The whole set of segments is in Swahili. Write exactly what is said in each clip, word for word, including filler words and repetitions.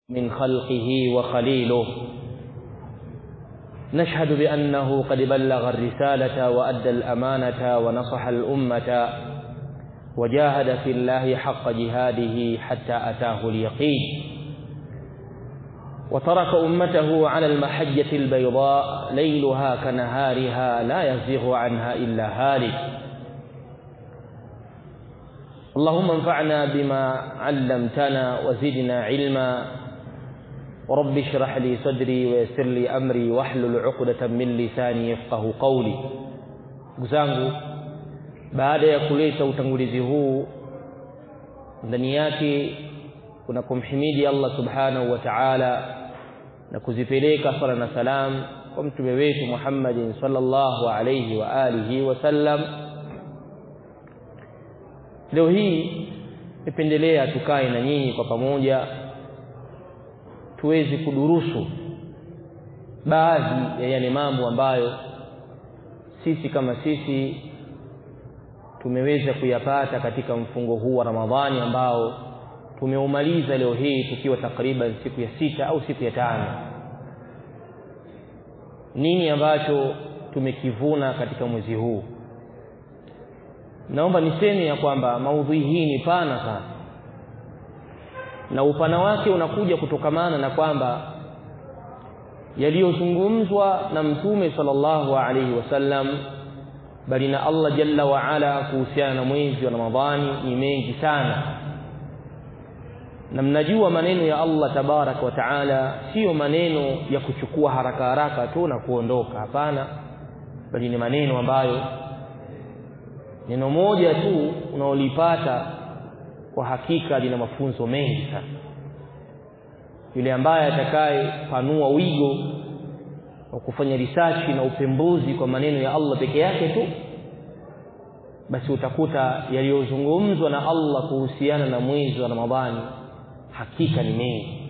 من خلقه وخليله نشهد بأنه قد بلغ الرسالة وأدى الأمانة ونصح الأمة وجاهد في الله حق جهاده حتى أتاه اليقين وترك أمته على المحجة البيضاء ليلها كنهارها لا يزيغ عنها إلا هالك. اللهم انفعنا بما علمتنا وزدنا علما ورب اشرح لي صدري ويسر لي أمري واحلل عقدة من لساني يفقه قولي. Guzangu, baada ya kuleta utangulizi huu, ndani yake kuna kumhimidi Allah subhanahu wa ta'ala na kuzipeleka sala na salam kwa mtume wetu Muhammadin sallallahu alayhi wa alihi wasallam. Leo hii nipendelea tukae na nyinyi kwa pamoja tuweze kudurusu baadhi ya yale mambo ambayo sisi kama sisi tumeweza kuyapata katika mfungo huu wa Ramadhani ambao tumeumaliza leo hii tukiwa takriban siku ya sita au siku ya tano. Nini ambacho tumekivuna katika mwezi huu? Naomba niseme ya kwamba maudhui hii ni pana sana, na upana wake unakuja kutokamana na kwamba yaliyozungumzwa na Mtume sallallahu alaihi wasallam bali na Allah jalla wa ala kuhusiana na mwezi wa Ramadhani ni mengi sana. Na mnajua maneno ya Allah tabarak wa taala sio maneno ya kuchukua haraka haraka tu na kuondoka, hapana, bali ni maneno ambayo neno moja tu unaolipata kwa hakika lina mafunzo mengi sana. Yule ambaye atakaye panua wigo wa kufanya research na upembuzi kwa maneno ya Allah peke yake tu, basi utakuta yaliyozungumzwa na Allah kuhusiana na mwezi wa Ramadhani hakika ni mengi,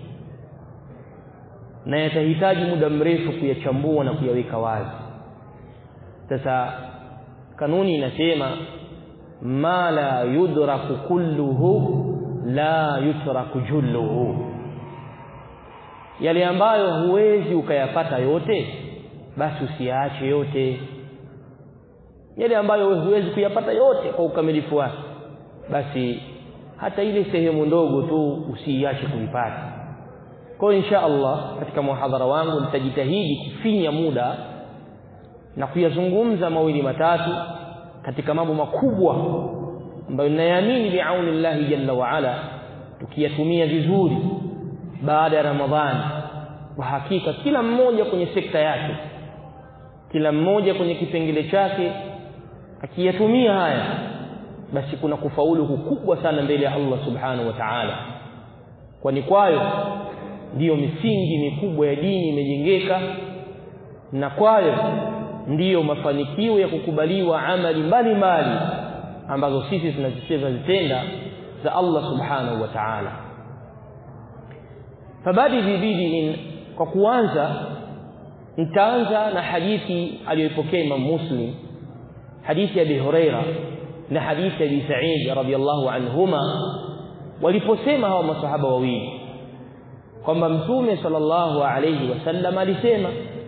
na yatahitaji muda mrefu kuyachambua na kuyaweka wazi. Sasa kanuni inasema ma la yudraku kulluhu la yutraku julluhu, yale ambayo huwezi ukayapata yote basi usiyaache yote. Yale ambayo huwezi kuyapata yote kwa ukamilifu wake, basi hata ile sehemu ndogo tu usiache kuipata. Kwa insha Allah katika muhadhara wangu nitajitahidi kufinya muda na kuyazungumza mawili matatu katika mambo makubwa ambayo ninaamini bi'aunillahi jalla wa ala tukiyatumia vizuri baada ya Ramadhani, kwa hakika kila mmoja kwenye sekta yake, kila mmoja kwenye kipengele chake akiyatumia haya, basi kuna kufaulu kukubwa sana mbele ya Allah subhanahu wa ta'ala, kwani kwayo ndiyo misingi mikubwa ya dini imejengeka, na kwayo ndiyo mafanikio ya kukubaliwa amali mbalimbali ambazo sisi tunazisema zitenda za Allah subhanahu wa ta'ala. Fabadi bibidi, kwa kuanza nitaanza na hadithi aliyopokea Imam Muslim, hadithi ya Abi Huraira na hadithi ya Abi Sa'id radhiyallahu anhuma, waliposema hawa masahaba wawili kwamba Mtume sallallahu alayhi wasallam alisema,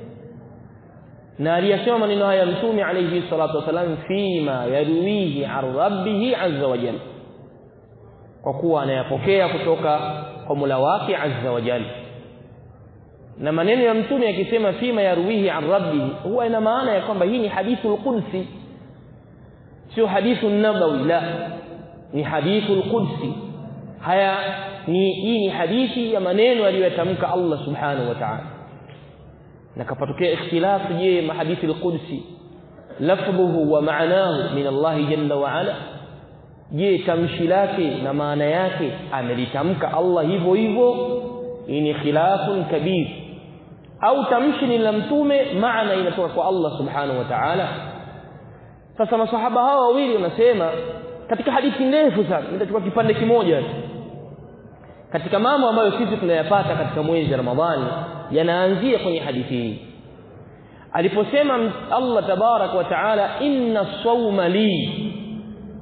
na aliyasema maneno haya Mtume alayhi salatu wasallam fima yarwihi an rabbih azza wa jalla, kwa kuwa anayapokea kutoka kwa Mola wake azza wa jalla. Na maneno ya Mtume akisema fima yarwihi an rabbih, huwa ina maana ya kwamba hii ni hadithul qudsi, sio hadithun nabawi, la, ni hadithul qudsi. Haya ni hii ni hadithi ya maneno aliyotamka Allah subhanahu wa ta'ala. Na kapatokea ikhtilafu, je, mahadithi al-qudsi lafdhuhu wa ma'nahu min Allah jalla wa ala, je tamshi lake na maana yake amelitamka Allah hivyo hivyo? Hii ni khilafun kabir. Au tamshi ni la Mtume, maana inatoka kwa Allah subhanahu wa ta'ala. Sasa masahaba hawa wawili wanasema katika hadithi ndefu sana, nitachukua kipande kimoja tu katika mambo ambayo sisi tunayapata katika mwezi wa Ramadhani, yanaanzia kwenye hadithi hii. Aliposema Allah tabarak wa taala, inna as-sawma li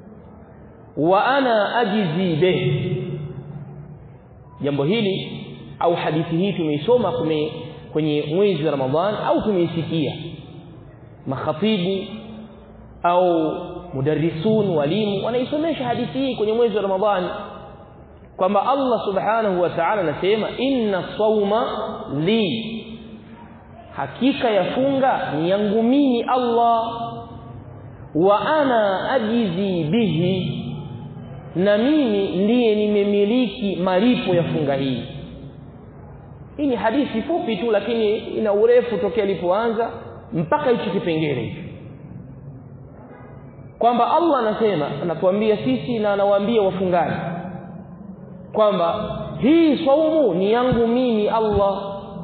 wa ana ajzi bih, jambo hili au hadithi hii tumeisoma kwenye mwezi wa Ramadhan au tumeisikia makhatibu au mudarrisun walimu wanaisomesha hadithi hii kwenye mwezi wa Ramadhan kwamba Allah subhanahu wa ta'ala anasema inna sawma li, hakika ya funga ni yangu mimi Allah, wa ana ajizi bihi, na mimi ndiye nimemiliki malipo ya funga hii. Hii ni hadithi fupi tu lakini ina urefu tokea ilipoanza mpaka hicho kipengele hicho, kwamba Allah anasema, anatuambia sisi na anawaambia wafungaji kwamba hii saumu ni yangu mimi Allah,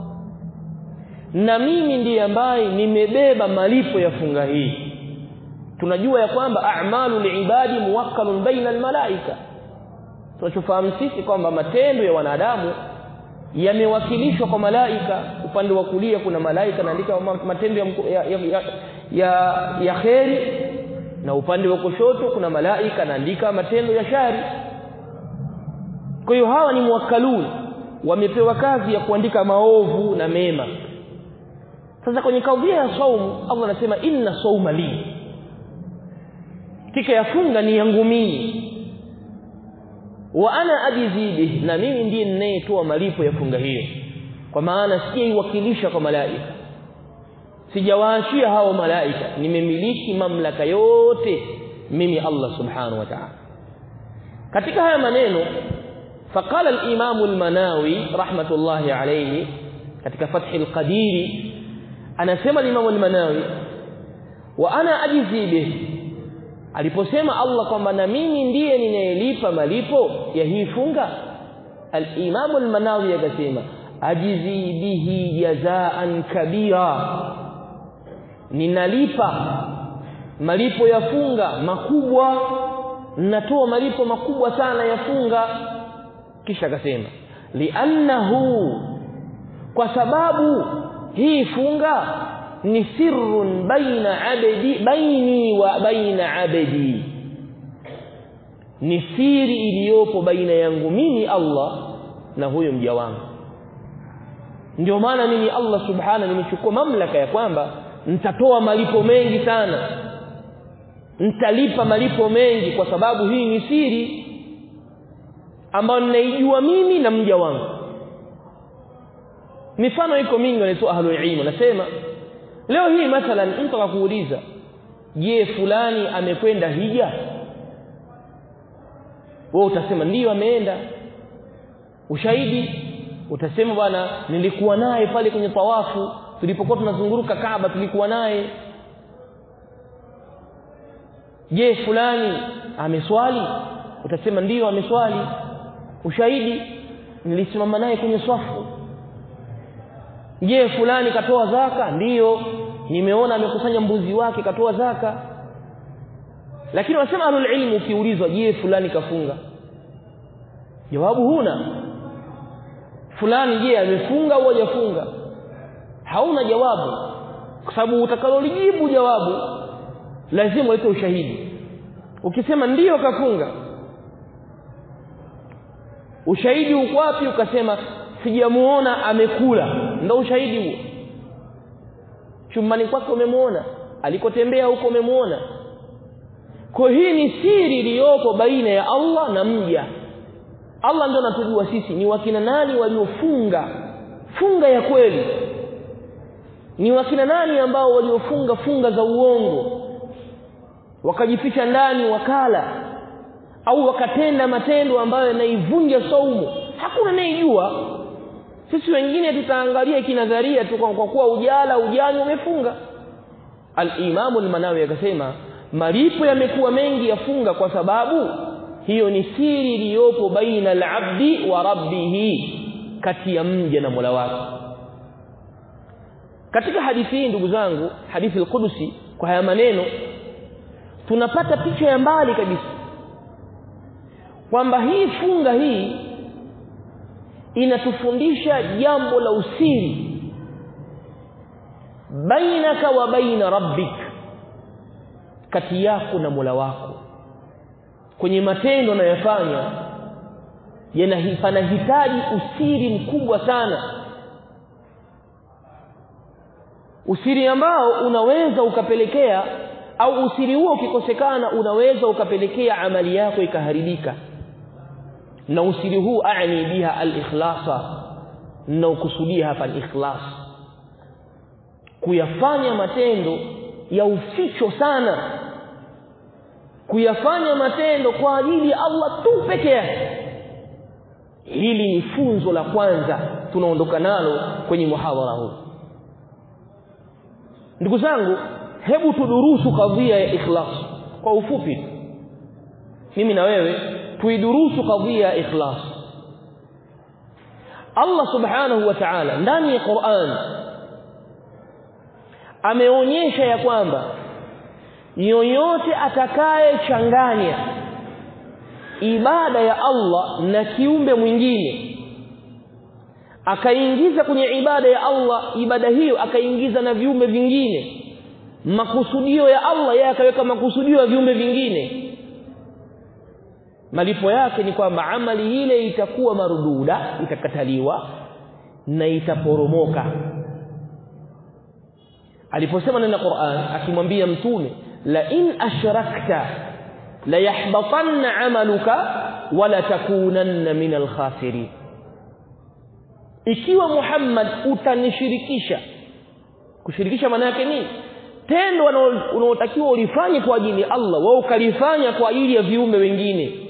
na mimi ndiye ambaye nimebeba malipo ya funga hii. Tunajua ya kwamba a'malul ibadi muwakkalun baina almalaika. Tunachofahamu sisi kwamba matendo ya wanadamu yamewakilishwa kwa malaika. Upande wa kulia kuna malaika anaandika matendo ya ya, ya, ya, ya kheri, na upande wa kushoto kuna malaika anaandika matendo ya shari. Kwa hiyo hawa ni muwakkalun, wamepewa kazi ya kuandika maovu na mema. Sasa kwenye kadhia ya saumu Allah anasema inna sawma li, kika ya funga ni yangu mimi, wa ana ajizi bihi, na mimi ndiye ninayetoa malipo ya funga hiyo. Kwa maana sijaiwakilisha kwa malaika, sijawaachia hao malaika, nimemiliki mamlaka yote mimi Allah subhanahu wa ta'ala. Katika haya maneno faqala al-Imam al-Manawi rahmatullahi alayhi katika Fath al-Qadir, anasema al-Imam al-Manawi wa ana ajizi bihi, aliposema Allah kwamba na mimi ndiye ninayelipa malipo ya hii funga, al-Imam al-Manawi akasema ajizi bihi jazaan kabira, ninalipa malipo ya funga makubwa, natoa malipo makubwa sana ya funga. Kisha akasema li'annahu, kwa sababu hii funga ni sirrun baina abdi baini wa baina abdi, ni siri iliyopo baina yangu mimi Allah na huyo mja wangu. Ndio maana mimi Allah subhanahu nimechukua mamlaka ya kwamba nitatoa malipo mengi sana, nitalipa malipo mengi, kwa sababu hii ni siri ambayo ninaijua mimi na mja wangu. Mifano iko mingi wanaitoa ahlul ilm, nasema leo hii mathalan mtu akakuuliza, je, fulani amekwenda hija? Wewe utasema ndio ameenda. Ushahidi utasema bwana nilikuwa naye pale kwenye tawafu, tulipokuwa tunazunguruka Kaaba tulikuwa naye. Je, fulani ameswali? Utasema ndio ameswali. Ushahidi nilisimama naye kwenye swafu. Je, fulani katoa zaka? Ndio, nimeona amekusanya mbuzi wake katoa zaka. Lakini wasema ahlul ilm, ukiulizwa je fulani kafunga, jawabu huna. Fulani je amefunga au hajafunga, hauna jawabu, kwa sababu utakalolijibu jawabu lazima ulete ushahidi. Ukisema ndio kafunga, ushahidi uko wapi? Ukasema sijamuona amekula, ndio ushahidi huo. Chumbani kwake umemuona, alikotembea huko umemuona. Kwa hii ni siri iliyopo baina ya Allah na mja. Allah ndio anatujua sisi ni wakina nani waliofunga funga ya kweli, ni wakina nani ambao waliofunga funga za uongo, wakajificha ndani wakala, au wakatenda matendo ambayo yanaivunja saumu. Hakuna anayejua. Sisi wengine tutaangalia kinadharia tu, kwa kuwa ujala ujani umefunga. Al-Imam al-Manawi akasema malipo yamekuwa mengi ya funga kwa sababu hiyo ni siri iliyopo baina al-abdi wa rabbih, kati ya mja na Mola wake. Katika hadithi hii ndugu zangu, hadithi al-Qudusi, kwa haya maneno tunapata picha ya mbali kabisa kwamba hii funga hii inatufundisha jambo la usiri bainaka wa baina rabbik, kati yako na Mola wako, kwenye matendo unayofanya yanahitaji usiri mkubwa sana, usiri ambao unaweza ukapelekea au usiri huo ukikosekana unaweza ukapelekea amali yako ikaharibika. Na usiri huu aani biha al-ikhlasa, na ukusudia hapa al-ikhlas, kuyafanya matendo ya uficho sana, kuyafanya matendo kwa ajili ya Allah tu peke yake. Hili ni funzo la kwanza tunaondoka nalo kwenye muhadhara huu. Ndugu zangu, hebu tudurusu kadhia ya ikhlas kwa ufupi. Mimi na wewe tuidurusu kadhia ya ikhlas. Allah subhanahu wa ta'ala ndani ya Qur'an ameonyesha ya kwamba yoyote atakaye changanya ibada ya Allah na kiumbe mwingine, akaingiza kwenye ibada ya Allah ibada hiyo akaingiza na viumbe vingine, makusudio ya Allah yeye akaweka makusudio ya viumbe vingine, malipo yake ni kwamba amali ile itakuwa marududa, itakataliwa na itaporomoka. Aliposema neno Qur'an akimwambia mtume, la in ashrakta la yahbatanna amaluka wala takunanna minal khasirin, ikiwa Muhammad utanishirikisha. Kushirikisha maana yake nini? Tendo unaotakiwa ulifanye kwa ajili ya Allah wewe ukalifanya kwa ajili ya viumbe wengine,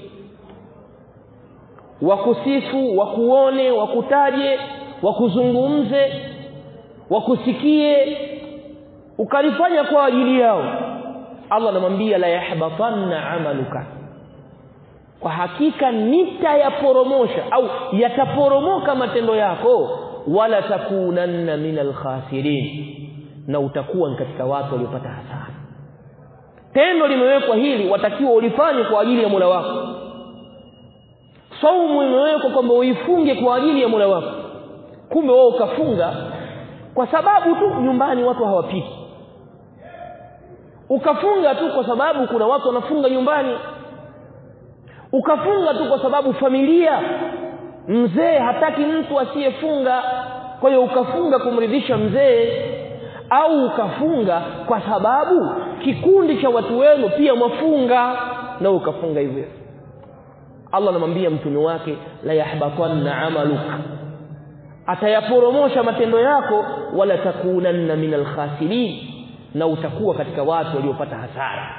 wakusifu, wakuone, wakutaje, wakuzungumze, wakusikie, ukalifanya kwa ajili yao. Allah anamwambia la yahbatanna amaluka, kwa hakika nitayaporomosha au yataporomoka matendo yako, wala takunanna minal khasirin, na utakuwa katika watu waliopata hasara. Tendo limewekwa hili watakiwa ulifanye kwa ajili ya Mola wako. Saumu imewekwa kwamba uifunge kwa ajili ya Mola wako, kumbe wewe ukafunga kwa sababu tu nyumbani watu hawapiki, ukafunga tu kwa sababu kuna watu wanafunga nyumbani, ukafunga tu kwa sababu familia mzee hataki mtu asiyefunga, kwa hiyo ukafunga kumridhisha mzee, au ukafunga kwa sababu kikundi cha watu wenu pia mwafunga na ukafunga hivyo. Allah anamwambia mtume wake la yahbatanna amaluka, atayaporomosha matendo yako, wala takunanna minal khasirin, na utakuwa katika watu waliopata hasara.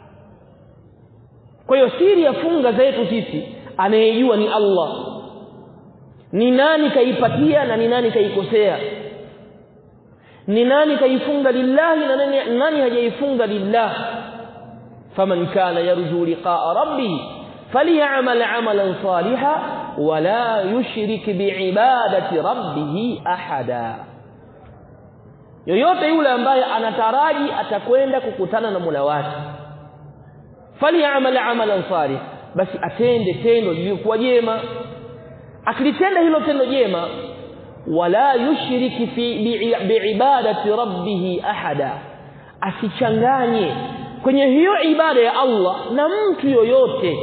Kwa hiyo siri ya funga zetu sisi anayejua ni Allah. Ni nani kaipatia na ni nani kaikosea, ni nani kaifunga lillahi na nani, nani hajaifunga lillah. Faman kana yarju liqa'a rabbih falyamal 'amalan salihan wala yushrik bi'ibadati rabbih ahada. Yoyote yule ambaye anataraji atakwenda kukutana na Mola wake, falyamal 'amalan salih, basi atende tendo lililokuwa jema. Akilitenda hilo tendo jema, wala yushriki fi bi'ibadati rabbih ahada, asichanganye kwenye hiyo ibada ya Allah na mtu yoyote,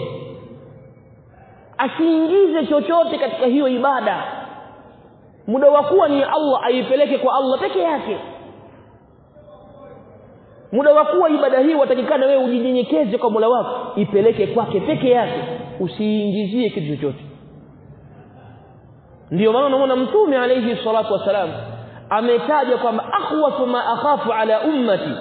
asiingize chochote katika hiyo ibada. Muda wa kuwa ni Allah aipeleke kwa Allah peke yake. Muda wa kuwa ibada hii watakikana wewe ujinyenyekeze kwa Mola wako, ipeleke kwake peke yake, usiingizie kitu chochote. Ndio maana unaona Mtume alayhi salatu wasalam ametaja kwamba akhwafu ma akhafu ala ummati,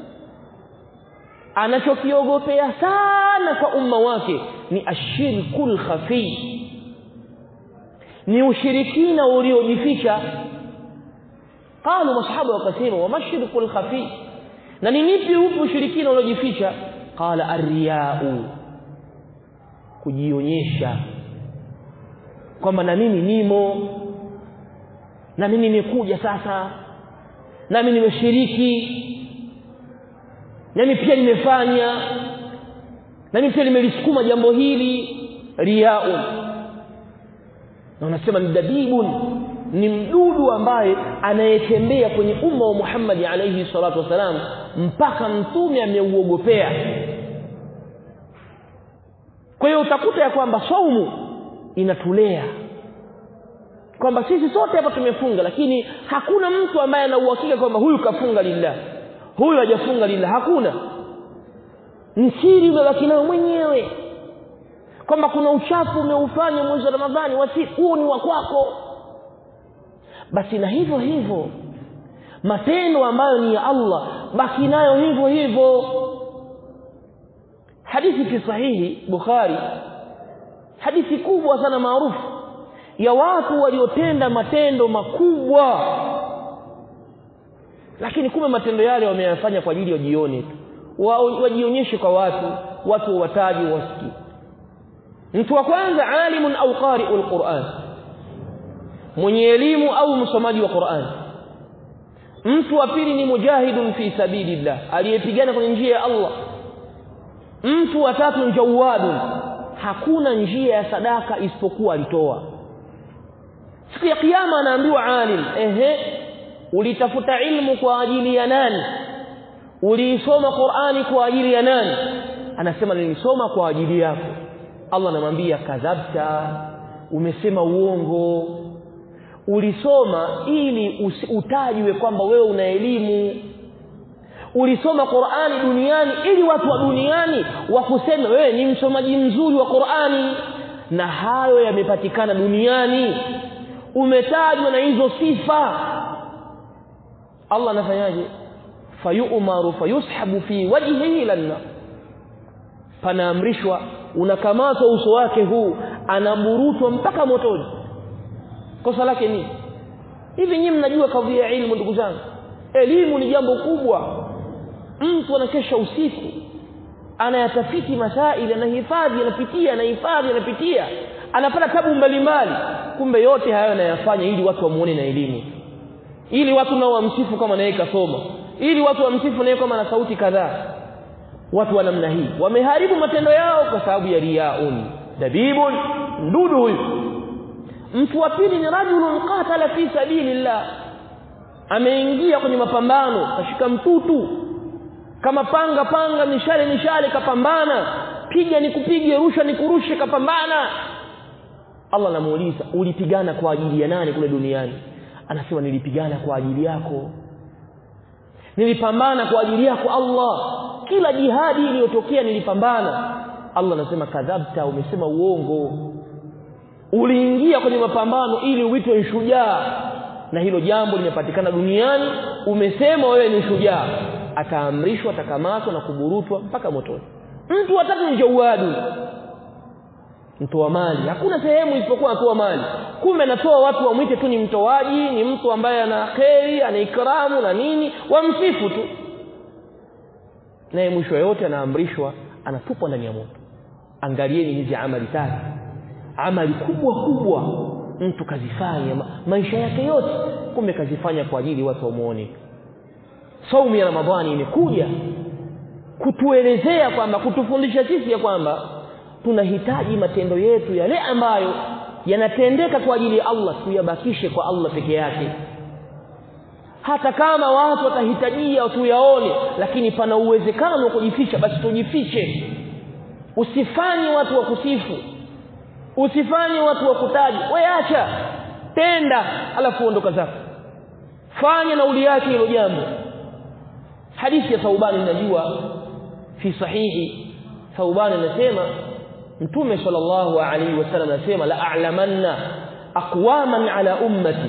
anachokiogopea sana kwa umma wake ni ashirkul khafi, ni ushirikina uliojificha. Qalu masahaba wakasema wa mashirkul khafi, na ni nipi upi ushirikina uliojificha? Qala arriya'u, kujionyesha kwamba na mimi nimo, na mimi nimekuja sasa, na mimi nimeshiriki, na mimi pia nimefanya, na mimi pia nimelisukuma jambo hili. Riya'un, na unasema ni dabibun, ni mdudu ambaye anayetembea kwenye umma wa Muhammad alayhi salatu wasalam mpaka mtume ameuogopea. Kwa hiyo utakuta ya kwamba saumu inatulea kwamba sisi sote hapa tumefunga, lakini hakuna mtu ambaye ana uhakika kwamba huyu kafunga lillah, huyu hajafunga lillah. Hakuna. Msiri umebaki nao mwenyewe kwamba kuna uchafu umeufanya mwezi wa Ramadhani, wasi huo ni wa kwako. Basi na hivyo hivyo matendo ambayo ni ya Allah, baki nayo hivyo hivyo. Hadithi fi sahihi Bukhari, hadithi kubwa sana maarufu ya watu waliotenda matendo makubwa, lakini kumbe matendo yale wameyafanya kwa ajili ya jioni tu, wajionyeshe kwa watu, watu wataji wasikie. Mtu wa kwanza alimun au qari'ul Qur'an, mwenye elimu au msomaji wa Qur'an. Mtu wa pili ni mujahidun fi sabilillah, aliyepigana kwenye njia ya Allah. Mtu wa tatu ni jawadun, hakuna njia ya sadaka isipokuwa alitoa. Siku ya kiyama anaambiwa alim, ehe, ulitafuta ilmu kwa ajili ya nani? Uliisoma Qur'ani kwa ajili ya nani? Anasema nilisoma kwa ajili yako. Allah anamwambia kadhabta, umesema uongo. Ulisoma ili utajwe kwamba wewe una elimu. Ulisoma Qur'ani duniani ili watu wa duniani wakuseme wewe ni msomaji mzuri wa Qur'ani, na hayo yamepatikana duniani. Umetajwa na hizo sifa. Allah anafanyaje? Fayu'maru fayushabu fi wajhihi lanna, panaamrishwa unakamatwa uso wake huu, anaburutwa mpaka motoni. Kosa lake ni hivi. Nyinyi mnajua kadhia ya elimu ndugu zangu, elimu ni jambo kubwa. Mtu anakesha usiku anayatafiti masaili, anahifadhi, anapitia, anahifadhi, anapitia, anapata tabu mbalimbali. Kumbe yote hayo anayafanya ili watu wamuone na elimu, ili watu nao wamsifu kama naye kasoma, ili watu wamsifu naye kama na sauti kadhaa. Watu wa namna hii wameharibu matendo yao kwa sababu ya riaun dabibun, mdudu huyu. Mtu wa pili ni rajulun qatala fi sabilillah, ameingia kwenye mapambano, kashika mtutu kama panga panga, mishale mishale, kapambana, piga nikupige, rusha nikurushe, kapambana. Allah anamuuliza ulipigana kwa ajili ya nani kule duniani? Anasema nilipigana kwa ajili yako, nilipambana kwa ajili yako Allah, kila jihadi iliyotokea nilipambana. Allah anasema kadhabta, umesema uongo. Uliingia kwenye mapambano ili uitwe shujaa, na hilo jambo limepatikana duniani. Umesema wewe ni shujaa, ataamrishwa, atakamatwa na kuburutwa mpaka motoni. Mtu watatu ni jawadu, mtoa mali. Hakuna sehemu isipokuwa atoa mali. Kumbe anatoa watu wamwite tu ni mtoaji, ni mtu ambaye ana kheri, ana ikramu na nini, wamsifu tu. Naye mwisho yote anaamrishwa, anatupwa ndani ya moto. Angalieni hizi amali tatu, amali kubwa kubwa mtu kazifanya ma, maisha yake yote, kumbe kazifanya kwa ajili watu wamuone. Saumu ya Ramadhani imekuja kutuelezea kwamba, kutufundisha sisi ya kwamba tunahitaji matendo yetu yale ambayo yanatendeka kwa ajili ya Allah tuyabakishe kwa Allah peke yake. Hata kama watu watahitajia tuyaone, lakini pana uwezekano wa kujificha, basi tujifiche. Usifanye watu wakusifu, usifanye watu wakutaji. Wewe acha, tenda, alafu ondoka zako, fanya na uliache hilo jambo. Hadithi ya Thauban najua fi sahihi, Thauban anasema Mtume sallallahu alaihi wasallam anasema la a'lamanna aqwaman ala ummati,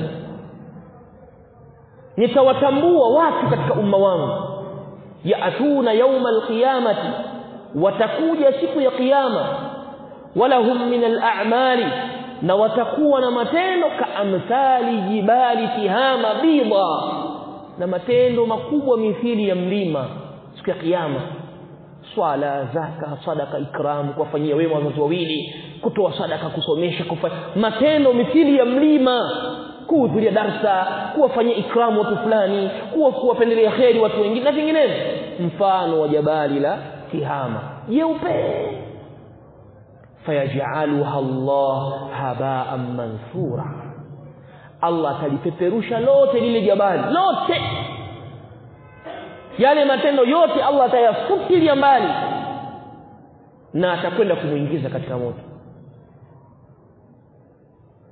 nitawatambua watu katika umma wangu, yaatuna yawma alqiyamati, watakuja siku ya kiyama, walahum min al'amali, na watakuwa na matendo kaamthali jibali tihama bidha, na matendo makubwa mithili ya mlima siku ya kiyama. Swala, zaka, sadaka, ikram, kuwafanyia wema wazazi wawili, kutoa sadaka, kusomesha, kufanya matendo mithili ya mlima, kuhudhuria darsa, kuwafanyia ikram watu fulani, kuwa kuwapendelea kheri watu wengine na vinginevyo, mfano wa jabali la tihama jeupe. Fayaj'aluha Allah haba'an mansura, Allah atalipeperusha lote lile jabali lote, yale matendo yote Allah atayafutilia mbali, na atakwenda kumuingiza katika moto.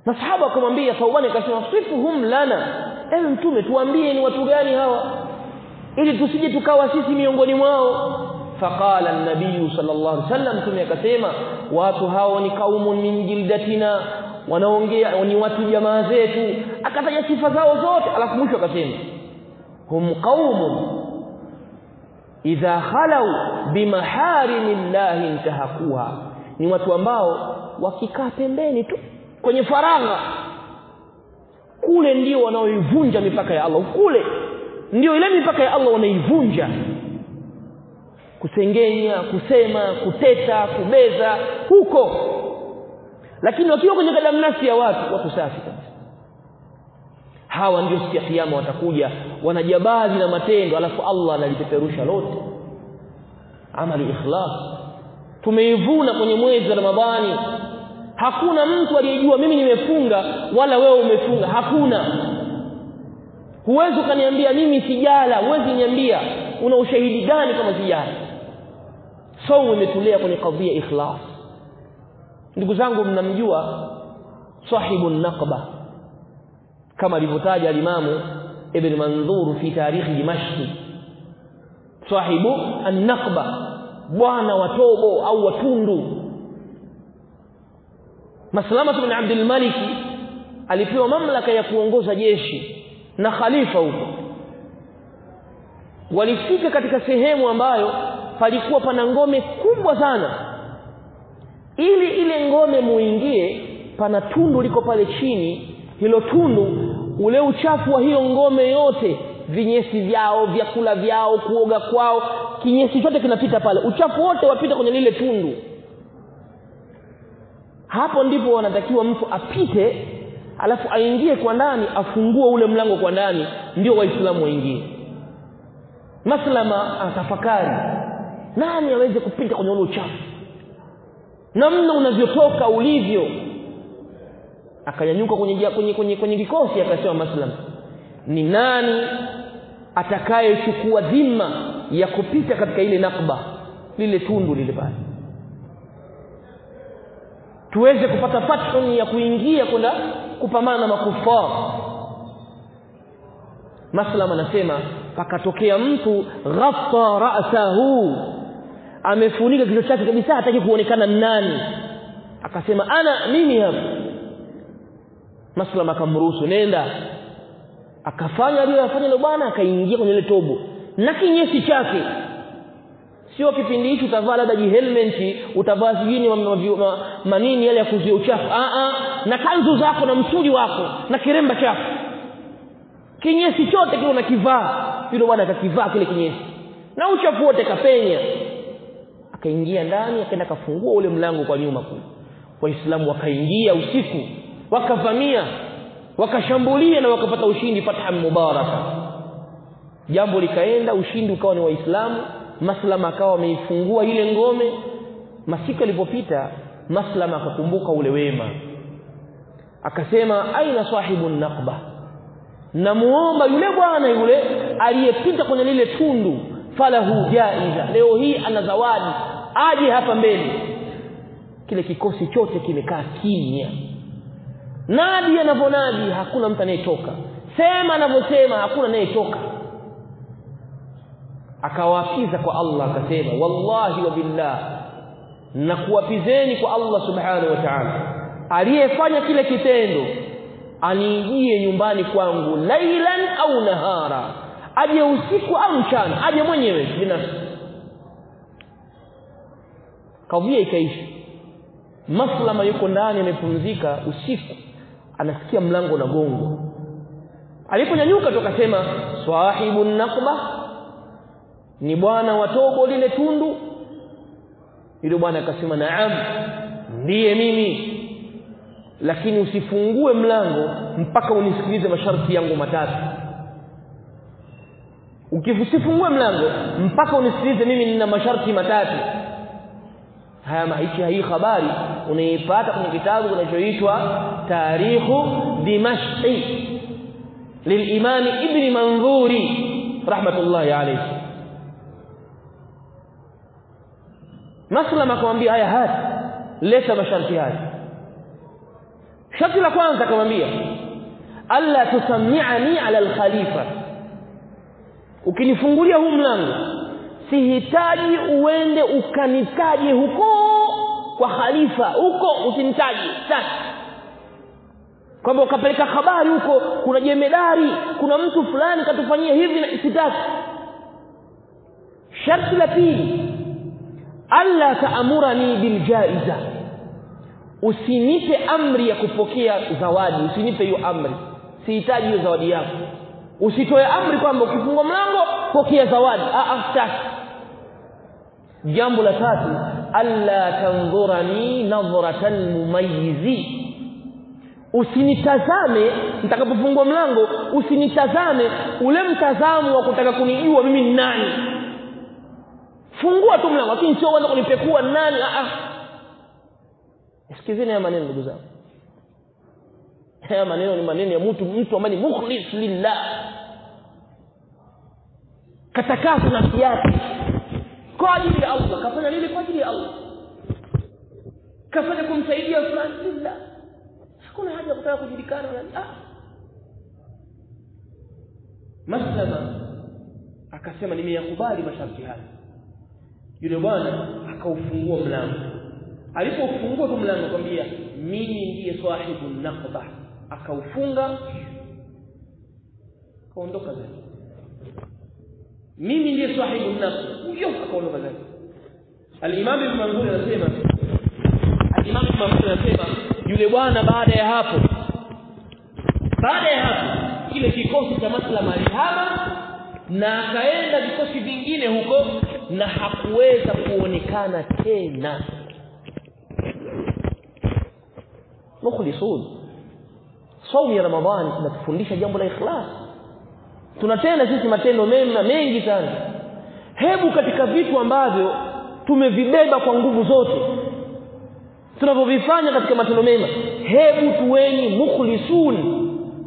Masahaba akamwambia Thawban, akasema sifuhum lana, ewe mtume tuambie ni watu gani hawa ili tusije tukawa sisi miongoni mwao. Faqala an-nabiy sallallahu alaihi wasallam, mtume akasema watu hao ni kaumun min jildatina, wanaongea ni watu jamaa zetu. Akataja sifa zao zote, alafu mwisho akasema hum qaumun idha khalau bimaharimillahi intahakuha, ni watu ambao wakikaa pembeni tu kwenye faragha kule ndio wanaoivunja mipaka ya Allah, kule ndio ile mipaka ya Allah wanaivunja, kusengenya, kusema, kuteta, kubeza huko. Lakini wakiwa kwenye kadamnasi ya watu, watu safi kabisa, hawa ndio siku ya kiyama watakuja wanajabali na matendo, alafu Allah analipeperusha lote. Amali ikhlas tumeivuna kwenye mwezi wa Ramadhani. Hakuna mtu aliyejua mimi nimefunga wala wewe umefunga, hakuna. Huwezi kaniambia mimi sijala, huwezi niambia una ushahidi gani kama sijala. Saumu imetulea kwenye kadhia ikhlas. Ndugu zangu, mnamjua sahibun naqba kama alivyotaja al-Imam Ibn Manzur fi tarikh Dimashq, sahibu an-naqba, bwana wa tobo au watundu. Maslama ibn Abdul Malik alipewa mamlaka ya kuongoza jeshi na khalifa huko. Walifika katika sehemu ambayo palikuwa pana ngome kubwa sana. Ili ile ngome muingie, pana tundu liko pale chini. Hilo tundu, ule uchafu wa hiyo ngome yote, vinyesi vyao, vyakula vyao, kuoga kwao, kinyesi chote kinapita pale, uchafu wote wapita kwenye lile tundu. Hapo ndipo wanatakiwa mtu apite, alafu aingie kwa ndani, afungue ule mlango kwa ndani, ndio waislamu waingie. Maslama atafakari nani aweze kupita kwenye ule uchafu, namna unavyotoka ulivyo. Akanyanyuka kwenye kwenye kwenye kwenye kikosi, akasema Maslam, ni nani atakayechukua dhima ya kupita katika ile nakba, lile tundu lile pale, tuweze kupata fathu ya kuingia kwenda kupambana na makufar. Maslam anasema pakatokea mtu ghatta ra'sahu, amefunika kichwa chake kabisa, hataki kuonekana nani. Akasema ana mimi hapa. Maslam akamruhusu, nenda. Akafanya aliyofanya yule bwana, akaingia kwenye ile tobo na kinyesi chake. Sio kipindi hicho utavaa labda helmet, utavaa sijini ma, manini yale ya kuzuia uchafu. A a na kanzu zako na msuli wako na kiremba chako, kinyesi chote kile unakivaa. Yule bwana akakivaa kile kinyesi na uchafu wote kapenya. Akaingia ndani, akaenda kafungua ule mlango kwa nyuma kule. Waislamu wakaingia usiku, wakavamia, wakashambulia na wakapata ushindi, fatha mubaraka. Jambo likaenda, ushindi ukawa ni Waislamu. Maslama akawa ameifungua ile ngome. Masiku alipopita, Maslama akakumbuka ule wema, akasema aina sahibun naqba, namuomba yule bwana yule aliyepita kwenye lile tundu, falahu jaiza, leo hii ana zawadi, aje hapa mbele. Kile kikosi chote kimekaa kimya. Nadi anavonadi, hakuna mtu anayetoka. Sema anavyosema, hakuna anayetoka. Akawapiza kwa Allah, akasema wallahi wa billah, nakuapizeni kwa Allah subhanahu wa ta'ala, aliyefanya kile kitendo aniingie nyumbani kwangu lailan au nahara, aje usiku au mchana, aje mwenyewe binafsi. Kadhia ikaishi. Maslama yuko ndani amepumzika usiku, anasikia mlango unagongwa. Aliponyanyuka tu akasema sahibun naqba, ni bwana wa tobo lile tundu. Yule bwana akasema naam, ndiye mimi, lakini usifungue mlango mpaka unisikilize masharti yangu matatu. Ukifusifungue mlango mpaka unisikilize mimi nina masharti matatu. Haya maisha, hii habari unaipata kwenye kitabu kinachoitwa Tarikhu Dimashq للإمام ابن منظوري رحمة الله عليه. Maslama akamwambia haya, hata leta masharti haya. Sharti la kwanza akamwambia alla tusammi'ani ala al-khalifa, ukinifungulia huu mlango sihitaji uende ukanitaje huko kwa khalifa, huko usinitaje sasa, kwamba ukapeleka habari huko kuna jemedari, kuna mtu fulani katufanyia hivi na sitaki. Sharti la pili alla taamurani bil jaiza, usinipe amri ya kupokea zawadi, usinipe hiyo amri, sihitaji hiyo zawadi yako. Usitoe amri kwamba ukifungua mlango pokea zawadi, a a sitaki. Jambo la tatu alla tanzurani nadhratan mumayyizi, usinitazame nitakapofungua mlango, usinitazame ule mtazamo wa kutaka kunijua mimi ni nani. Fungua tu mlango, lakini sio uanze kunipekua nani. a a Sikizeni haya maneno ndugu zangu. Haya maneno ni maneno ya mtu mtu ambaye ni mukhlis lillah, katakasa nafsi yake kwa ajili ya Allah, kafanya lile kwa ajili ya Allah, kafanya kumsaidia fulani lillah. Hakuna haja ya kutaka kujulikana na ah. Maslama akasema nimeyakubali masharti haya. Yule bwana akaufungua mlango. Alipofungua tu mlango akamwambia mimi ndiye sahibu naqba, akaufunga kaondoka zake. Mimi ndiye sahibu naqba, huyo akaondoka zake. Al-Imam Ibn Manzur anasema Al-Imam Ibn Manzur anasema yule bwana baada ya hapo baada ya hapo kile kikosi cha Maslama alihama na akaenda vikosi vingine huko na hakuweza kuonekana tena. Mukhlisun. Saumu ya Ramadhani inatufundisha jambo la ikhlas. Tunatenda sisi matendo mema mengi sana. Hebu katika vitu ambavyo tumevibeba kwa nguvu zote, tunavyovifanya katika matendo mema, hebu tuweni mukhlisun.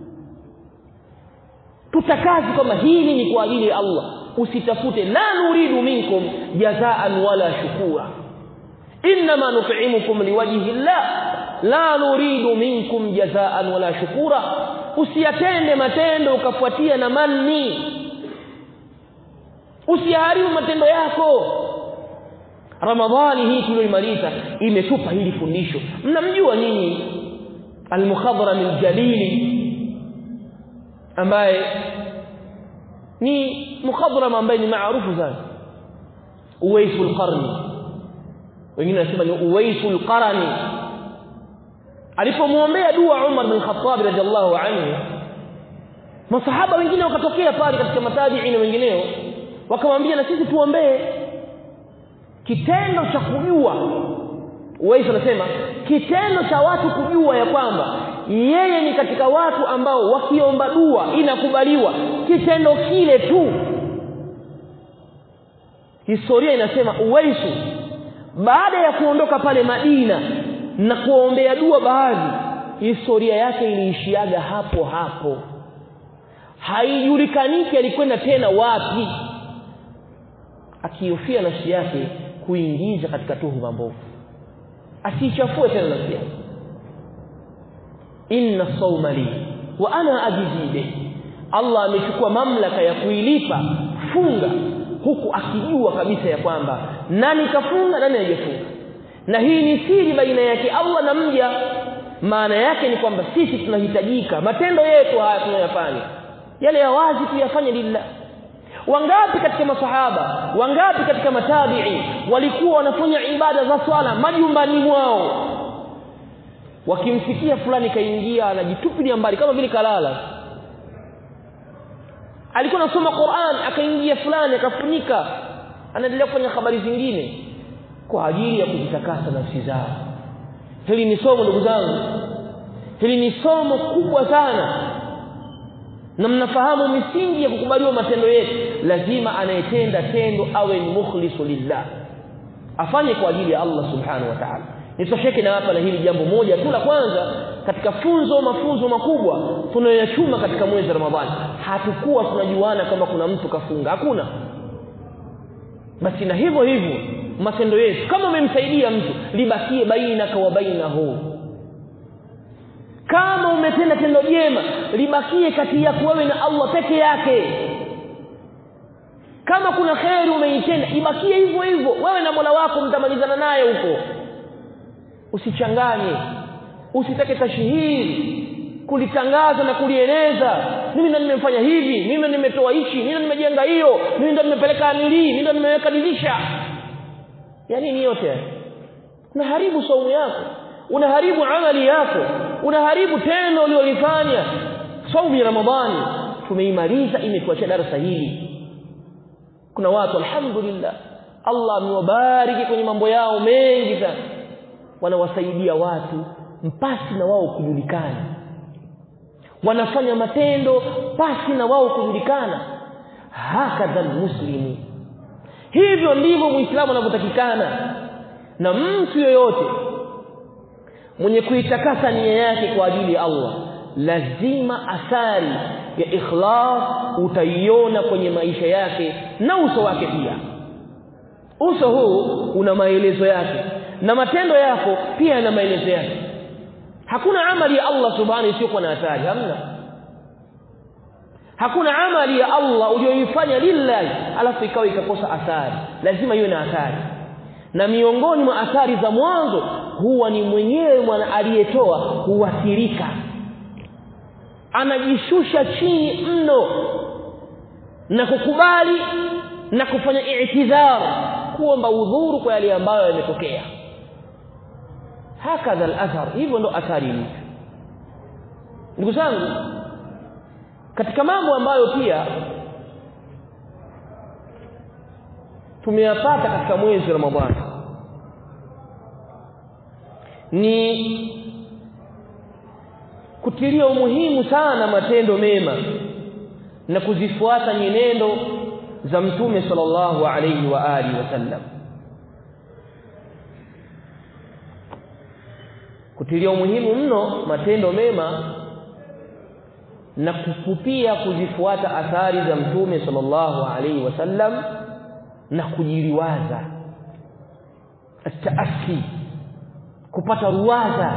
Tutakazi kama hili ni kwa ajili ya Allah, usitafute la nuridu minkum jazaan wala shukura, inma nut'imukum liwajhi Allah la nuridu minkum jazaan wala shukura. Usiyatende matendo ukafuatia na manni, usiharibu matendo yako. Ramadhani hii tuliyoimaliza imetupa hili fundisho. Mnamjua nini al-Mukhadram al-Jalili ambaye ni Mukhadram ambaye ni maarufu sana, Uwaisul Qarni, wengine wanasema ni Uwaisul Qarni. Alipomwombea dua Umar bin Khattab radhiallahu anhu, masahaba wengine wakatokea pale katika matabi'i na wengineo wakamwambia na sisi tuombee. Kitendo cha kujua, Uwais anasema kitendo cha watu kujua ya kwamba yeye ni katika watu ambao wakiomba dua inakubaliwa, kitendo kile tu, historia inasema Uwais baada ya kuondoka pale Madina na kuombea dua baadhi, historia yake iliishiaga hapo hapo, haijulikaniki alikwenda tena wapi, akihofia nafsi yake kuingiza katika tuhuma mbovu, asichafue tena nafsi yake. Inna sawma li wa ana ajizi bihi, Allah amechukua mamlaka ya kuilipa funga, huku akijua kabisa ya kwamba nani kafunga nani hajafunga, na hii ni siri baina yake Allah na mja. Maana yake ni kwamba sisi tunahitajika matendo yetu haya tunayofanya yale ya wazi tuyafanye lillah. Wangapi katika masahaba, wangapi katika matabi'i walikuwa wanafanya ibada za swala majumbani mwao, wakimsikia fulani kaingia anajitupilia mbali kama vile kalala, alikuwa anasoma Qur'an akaingia fulani akafunika, anaendelea kufanya habari zingine kwa ajili ya kujitakasa nafsi zao. Hili ni somo ndugu zangu, hili ni somo kubwa sana, na mnafahamu misingi ya kukubaliwa matendo yetu. Lazima anayetenda tendo awe ni mukhlisu lillah, afanye kwa ajili ya Allah subhanahu wa ta'ala. Nitosheke na hapa na hili jambo moja tu la kwanza katika funzo mafunzo makubwa tunayoyachuma katika mwezi wa Ramadhani. Hatakuwa tunajuana kama kuna mtu kafunga, hakuna. Basi na hivyo hivyo matendo yetu, kama umemsaidia mtu libakie baina ka wa bainahu, Kama umetenda tendo jema, libakie kati yako wewe na Allah peke yake. Kama kuna khairi umeitenda, ibakie hivyo hivyo, wewe na Mola wako mtamalizana naye huko. Usichanganye, usitake tashhiri, kulitangaza na kulieneza. Mimi ndo nimefanya hivi, mimi ndo nimetoa hichi, mimi ndo nimejenga hiyo, mimi ndo nimepeleka amili, mimi ndo nimeweka dirisha. Yani ni yote unaharibu saumu yako, unaharibu amali yako, unaharibu tendo ulilofanya. Saumu ya Ramadhani tumeimaliza, imetuacha darasa hili. Kuna watu alhamdulillah Allah amewabariki kwenye mambo yao mengi sana, wanawasaidia watu mpasi na wao kujulikana, wanafanya matendo pasi na wao kujulikana. Hakadha muslimu, hivyo ndivyo muislamu anavyotakikana. Na mtu yoyote mwenye kuitakasa nia yake kwa ajili ya Allah, lazima athari ya ikhlas utaiona kwenye maisha yake na uso wake pia. Uso huu una maelezo yake na matendo yako pia yana maelezo yake. Hakuna amali ya Allah subhanahu isiyokuwa na athari, hamna. Hakuna amali ya Allah uliyoifanya lillahi alafu ikawa ikakosa athari, lazima iwe na athari. Na miongoni mwa athari za mwanzo huwa ni mwenyewe mwana aliyetoa huathirika, anajishusha chini mno na kukubali na kufanya i'tidhar, kuomba udhuru kwa yale ambayo yametokea. Hakadha al-athar, hivyo ndo athari ni. Ndugu zangu, katika mambo ambayo pia tumeyapata katika mwezi wa Ramadhani ni kutilia umuhimu sana matendo mema na kuzifuata nyenendo za Mtume sallallahu alayhi wa alihi wasallam. Kutilia umuhimu mno matendo mema na kupupia kuzifuata athari za Mtume sallallahu alayhi wasallam na kujiliwaza, at-ta'assi, kupata ruwaza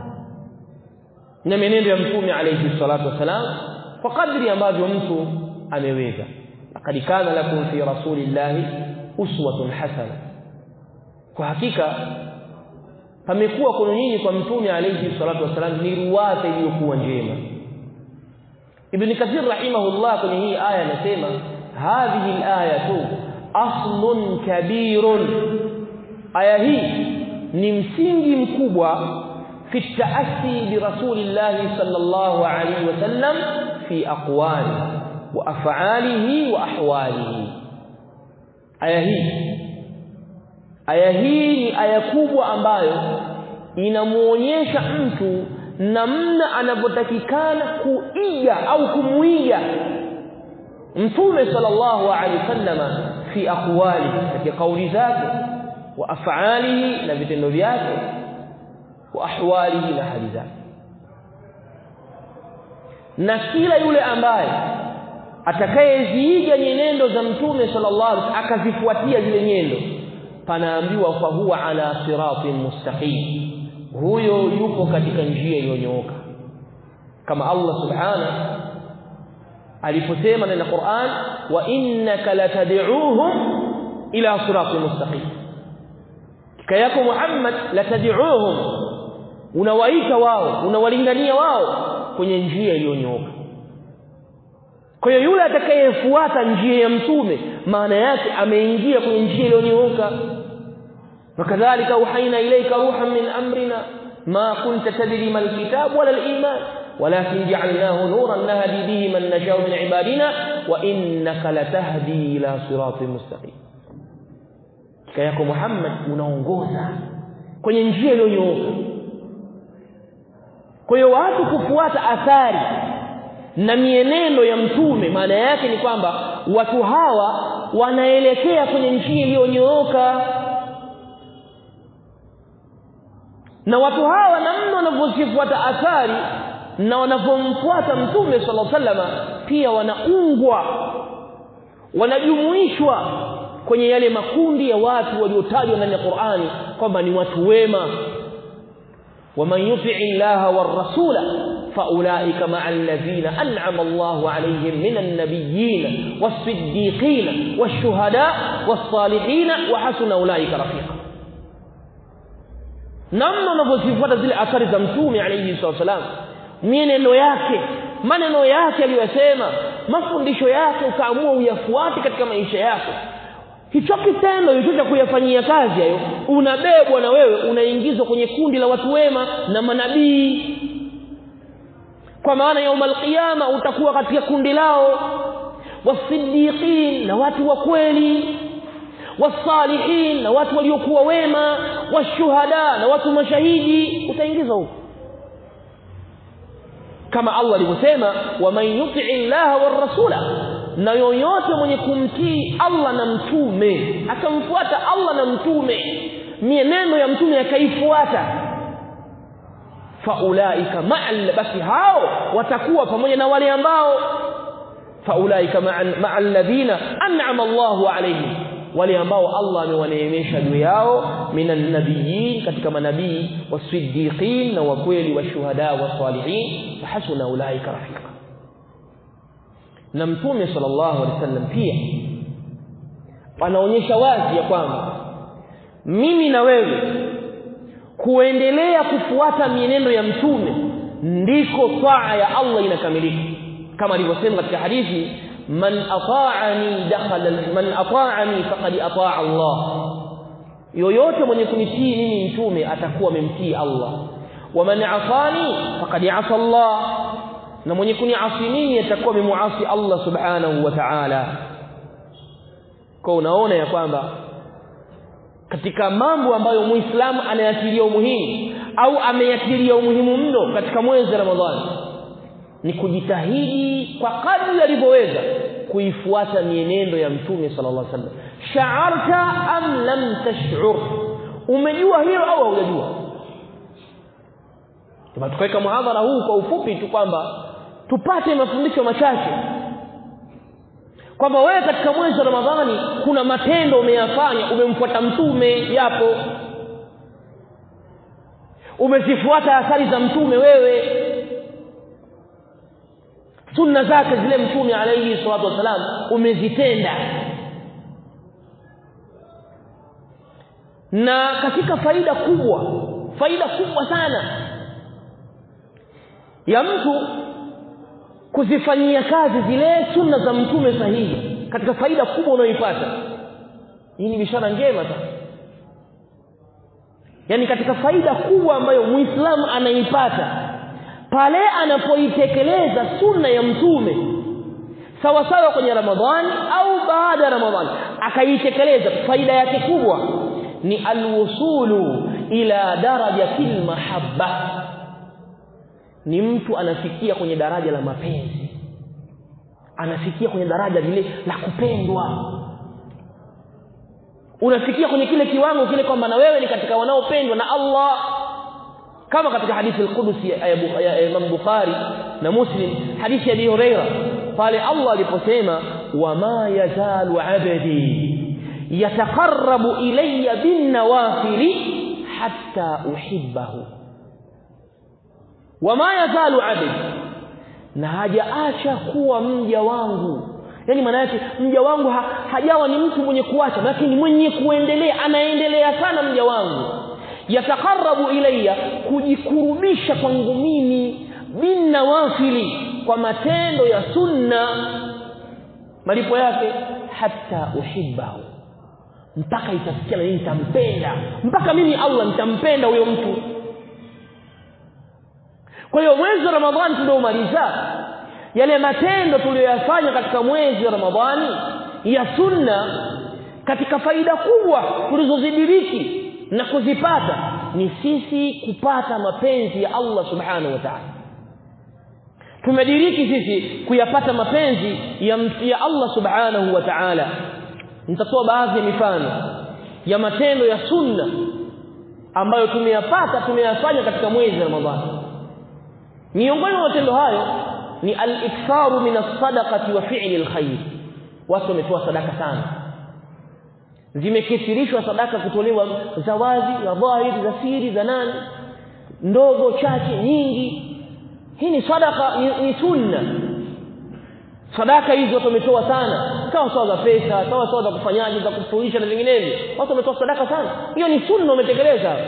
na menendo ya Mtume alayhi salatu wasalam kwa kadri ambavyo mtu ameweza. Laqad kana lakum fi rasulillahi uswatun hasana, kwa hakika pamekuwa kwa nyinyi kwa Mtume alayhi salatu wasalam ni ruwaza iliyokuwa njema. Ibn Kathir rahimahullah kwenye hii aya anasema hadhihi al-ayatu aslun kabirun, aya hii ni msingi mkubwa fi taassi bi rasulillahi sallallahu alayhi wasallam fi aqwali wa af'alihi wa ahwalihi. Aya hii aya hii ni aya kubwa ambayo inamuonyesha mtu namna anavyotakikana kuiga au kumuiga Mtume sallallahu alayhi wasallam fi aqwali, katika kauli zake, wa af'alihi, na vitendo vyake, wa ahwalihi, na hali zake. Na kila yule ambaye atakayeziiga nyenendo za Mtume sallallahu alayhi wasallam akazifuatia zile nyendo, panaambiwa fa huwa ala siratin mustaqim, huyo yupo katika njia iliyonyooka. Kama Allah subhanahu aliposema ndani ya Qur'an, wa innaka latad'uuhum ila siratin mustaqim, kika yako Muhammad latad'uuhum, unawaita wao, unawalingania wao kwenye njia iliyonyooka. Kwa hiyo yule atakayefuata njia ya Mtume, maana yake ameingia kwenye njia iliyonyooka. وكذلك أوحينا إليك روحا من أمرنا ما كنت تدري ما الكتاب ولا الإيمان ولكن جعلناه نورا نهدي به من نشاء من عبادنا وإنك لتهدي إلى صراط مستقيم. كياكو محمد unaongoza kwenye njia iliyonyooka. Kwa hiyo watu kufuata athari na mienendo ya Mtume, maana yake ni kwamba watu hawa wanaelekea kwenye njia iliyonyooka. Na watu hawa namna wanavyofuata athari na wanavomfuata Mtume sallallahu alaihi wasallam pia wanaungwa, wanajumuishwa kwenye yale makundi ya watu waliotajwa ndani ya Qur'ani kwamba ni watu wema. ومن يطع الله والرسول فأولئك مع الذين أنعم الله عليهم من النبيين والصديقين والشهداء والصالحين وحسن أولئك رفيقا. namna unavyozifuata zile athari za mtume alayhi wasallam, mienendo yake, maneno yake aliyosema, mafundisho yake, ukaamua uyafuate katika maisha yako, hicho kitendo hicho cha kuyafanyia kazi hayo, unabebwa na wewe, unaingizwa kwenye kundi la watu wema na manabii. Kwa maana yaumul qiyama utakuwa katika kundi lao, wasiddiqin, na watu wa kweli, wasalihin, na watu waliokuwa wema, washuhada, na watu mashahidi, utaingizwa huko. Kama Allah alivyosema, wa man yuti'i Allah war rasula, na yoyote mwenye kumtii Allah na mtume, akamfuata Allah na mtume, mienendo ya mtume akaifuata, faulaika ma'al, basi hao watakuwa pamoja na wale ambao, faulaika ma'al ladhina an'ama Allahu alayhim, wale ambao Allah amewaneemesha juu yao, minan nabiyyin, katika manabii, wasiddiqin, na wakweli, washuhada, wasalihin, wa hasuna ulaika rafiqa. Na mtume sallallahu alaihi wasallam pia anaonyesha wazi ya kwamba mimi na wewe kuendelea kufuata mienendo ya mtume ndiko taa ya Allah inakamilika, kama alivyosema katika hadithi, man ata'ani dakhala, man ata'ani faqad ata'a Allah, yoyote mwenye kunitii mimi mtume atakuwa amemtii Allah, wa man 'asani faqad 'asa Allah, na mwenye kuniasi mimi atakuwa amemuasi Allah subhanahu wa ta'ala. Kwa unaona ya kwamba katika mambo ambayo Muislamu anayatilia umuhimu au ameyatilia umuhimu mno katika mwezi wa Ramadhani ni kujitahidi kwa kadri alivyoweza kuifuata mienendo ya mtume sallallahu alaihi wasallam. Sha'arta am lam tash'ur, umejua hilo au hujajua? Kama tukaweka muhadhara huu kwa ufupi tu kwamba tupate mafundisho machache kwamba wewe katika mwezi wa Ramadhani kuna matendo umeyafanya, umemfuata mtume, yapo umezifuata athari za mtume, wewe sunna zake zile mtume alayhi salatu wasalam umezitenda. Na katika faida kubwa, faida kubwa sana ya mtu kuzifanyia kazi zile sunna za mtume sahihi, katika faida kubwa unayoipata, hii ni bishara njema sana. Yani katika faida kubwa ambayo Muislamu anaipata pale anapoitekeleza sunna ya mtume sawa sawa kwenye Ramadhani au baada ya Ramadhani, akaitekeleza, faida yake kubwa ni alwusulu ila darajatil mahabba, ni mtu anafikia kwenye daraja la mapenzi, anafikia kwenye daraja lile la kupendwa, unafikia kwenye kile kiwango kile kwamba na wewe ni katika wanaopendwa na Allah, kama katika hadithi al-Qudusi ya Imam Bukhari na Muslim, hadithi ya Abi Huraira, pale Allah aliposema, wama yazalu abdi yataqarrabu ilayya bin nawafili hatta uhibbahu, wama yazalu abdi, na hajaacha kuwa mja wangu. Yani maana yake mja wangu ha, hajawa ni mtu mwenye kuacha, lakini mwenye kuendelea, anaendelea sana mja wangu. Yataqarrabu ilayya, kujikurubisha kwangu mimi, bin nawafili, kwa matendo ya sunna, malipo yake hatta uhibbahu, mpaka itafikia mimi nitampenda, mpaka mimi Allah nitampenda huyo mtu. Kwa hiyo mwezi wa Ramadhani tunaomaliza, yale matendo tuliyoyafanya katika mwezi wa Ramadhani ya sunna, katika faida kubwa tulizozidiriki na kuzipata ni sisi kupata mapenzi ya Allah subhanahu wa ta'ala. Tumediriki sisi kuyapata mapenzi ya, ya Allah subhanahu wa ta'ala. Nitatoa baadhi ya mifano ya matendo ya sunna ambayo tumeyapata, tumeyafanya katika mwezi wa Ramadhani. Miongoni mwa matendo hayo ni al-iktharu min as-sadaqati wa fi'li al-khair. Watu wametoa sadaka sana, zimekithirishwa sadaka kutolewa za wazi, za dhahiri, za siri, za nani, ndogo chache nyingi, hii ni sadaka, ni, ni sunna. Sadaka hizo watu wametoa sana, sawa sawa za pesa, sawa sawa za kufanyaje, za kufurisha na vinginevyo, watu wametoa sadaka sana. Hiyo ni sunna umetekeleza.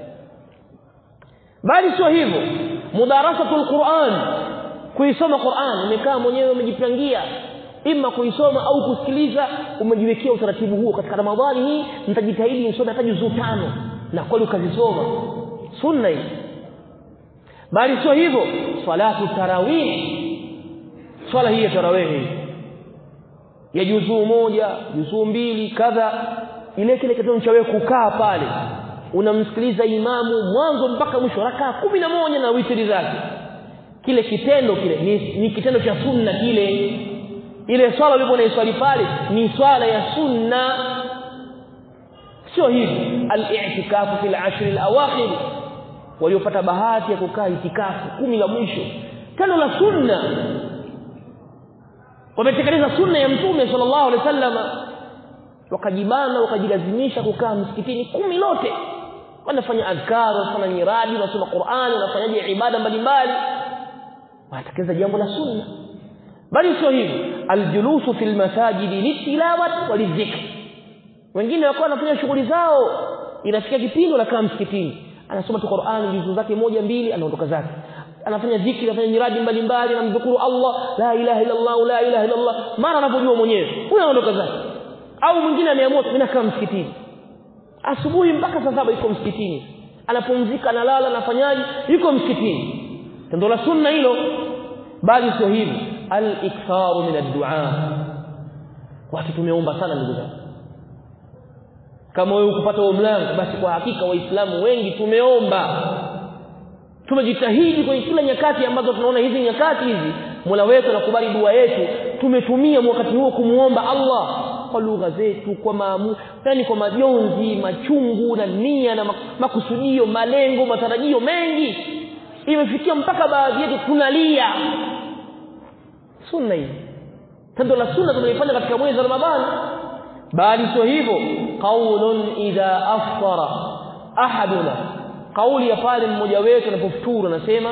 Bali sio hivyo, mudarasatul Qur'an, kuisoma Qur'an, umekaa mwenyewe umejipangia ima kuisoma au kusikiliza, umejiwekea utaratibu huo, katika Ramadhani hii nitajitahidi nisome hata juzuu tano, na kweli ukazisoma, sunna hii. Bali sio hivyo, salatu tarawih, swala hii ya tarawih ya juzuu moja, juzuu mbili, kadha, ile kile kitendo cha wewe kukaa pale unamsikiliza imamu mwanzo mpaka mwisho, rakaa kumi na moja na witri zake, kile kitendo kile ni, ni kitendo cha sunna kile. Ile swala ulipo unaiswali pale ni swala ya sunna. Sio hivi al-i'tikafu fil ashr al-awakhir, waliopata bahati ya kukaa itikafu kumi la mwisho, tano la sunna, wametekeleza sunna ya Mtume sallallahu alaihi wasallam, wakajibana wakajilazimisha kukaa msikitini kumi lote, wanafanya adhkar, wanafanya nyiradi, wanasoma Qur'an, wanafanyaje ibada mbalimbali, wanatekeleza jambo la sunna. Bali sio hivyo, aljulusu fil masajidi litilawat walizikr, wengine wako wanafanya shughuli zao, inafika kipindi wanakaa msikitini, anasoma tu Qur'an juzuu zake moja mbili, anaondoka zake, anafanya zikri, anafanya nyiradi mbalimbali, anamdhukuru Allah, la ilaha illa Allah, la ilaha illa Allah, mara anapojua mwenyewe huyo anaondoka zake. Au mwingine ameamua tunakaa msikitini asubuhi mpaka saa saba, yuko msikitini, anapumzika, analala, anafanyaje, yuko msikitini, tendo la sunna hilo. Bali sio hivyo, al-iktharu min ad-du'a, watu tumeomba sana ndugu zangu. Kama wewe ukupata huo mlango, basi kwa hakika waislamu wengi tumeomba, tumejitahidi kwa kila nyakati ambazo tunaona hizi nyakati hizi Mola wetu anakubali dua yetu, tumetumia wakati huo kumuomba Allah kwa lugha zetu, kwa maamu, yani kwa majonzi, machungu na nia na makusudio, malengo, matarajio mengi. Imefikia mpaka baadhi yetu tunalia. Sunna hii, tendo la sunna tumelifanya katika mwezi wa Ramadhani. Bali sio hivyo, qaulun idha aftara ahaduna, kauli ya pale mmoja wetu anapofuturu anasema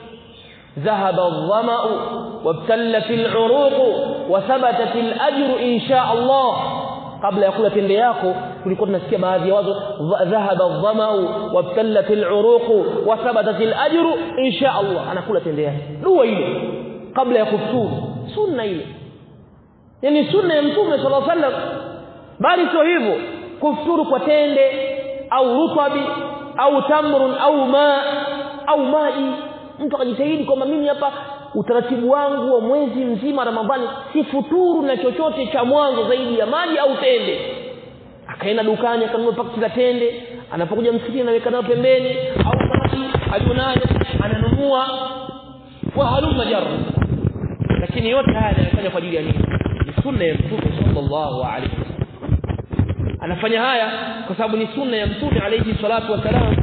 ذهب الظمأ وابتلت العروق وثبتت الأجر إن شاء الله. قبل يقول tende yako tulikuwa tunasikia baadhi ya watu ذهب الظمأ وابتلت العروق وثبتت الأجر إن شاء الله, anakula tende yake. Dua ile kabla ya kufuturu, sunna ile, yani sunna ya Mtume sallallahu alaihi wasallam. Bali sio hivyo, kufuturu kwa tende au rutabi au tamrun au ma au maji, mtu akajitahidi kwamba mimi hapa utaratibu wangu wa mwezi mzima Ramadhani si futuru na chochote cha mwanzo zaidi ya maji au tende. Akaenda dukani akanunua pakiti za tende, anapokuja msikitini anaweka nayo pembeni, au maji alionayo ananunua, wa haluma jarra. Lakini yote haya anayofanya kwa ajili ya nini? Ni sunna ya Mtume sallallahu alaihi wasallam. Anafanya haya kwa sababu ni sunna ya Mtume alayhi salatu wasalam.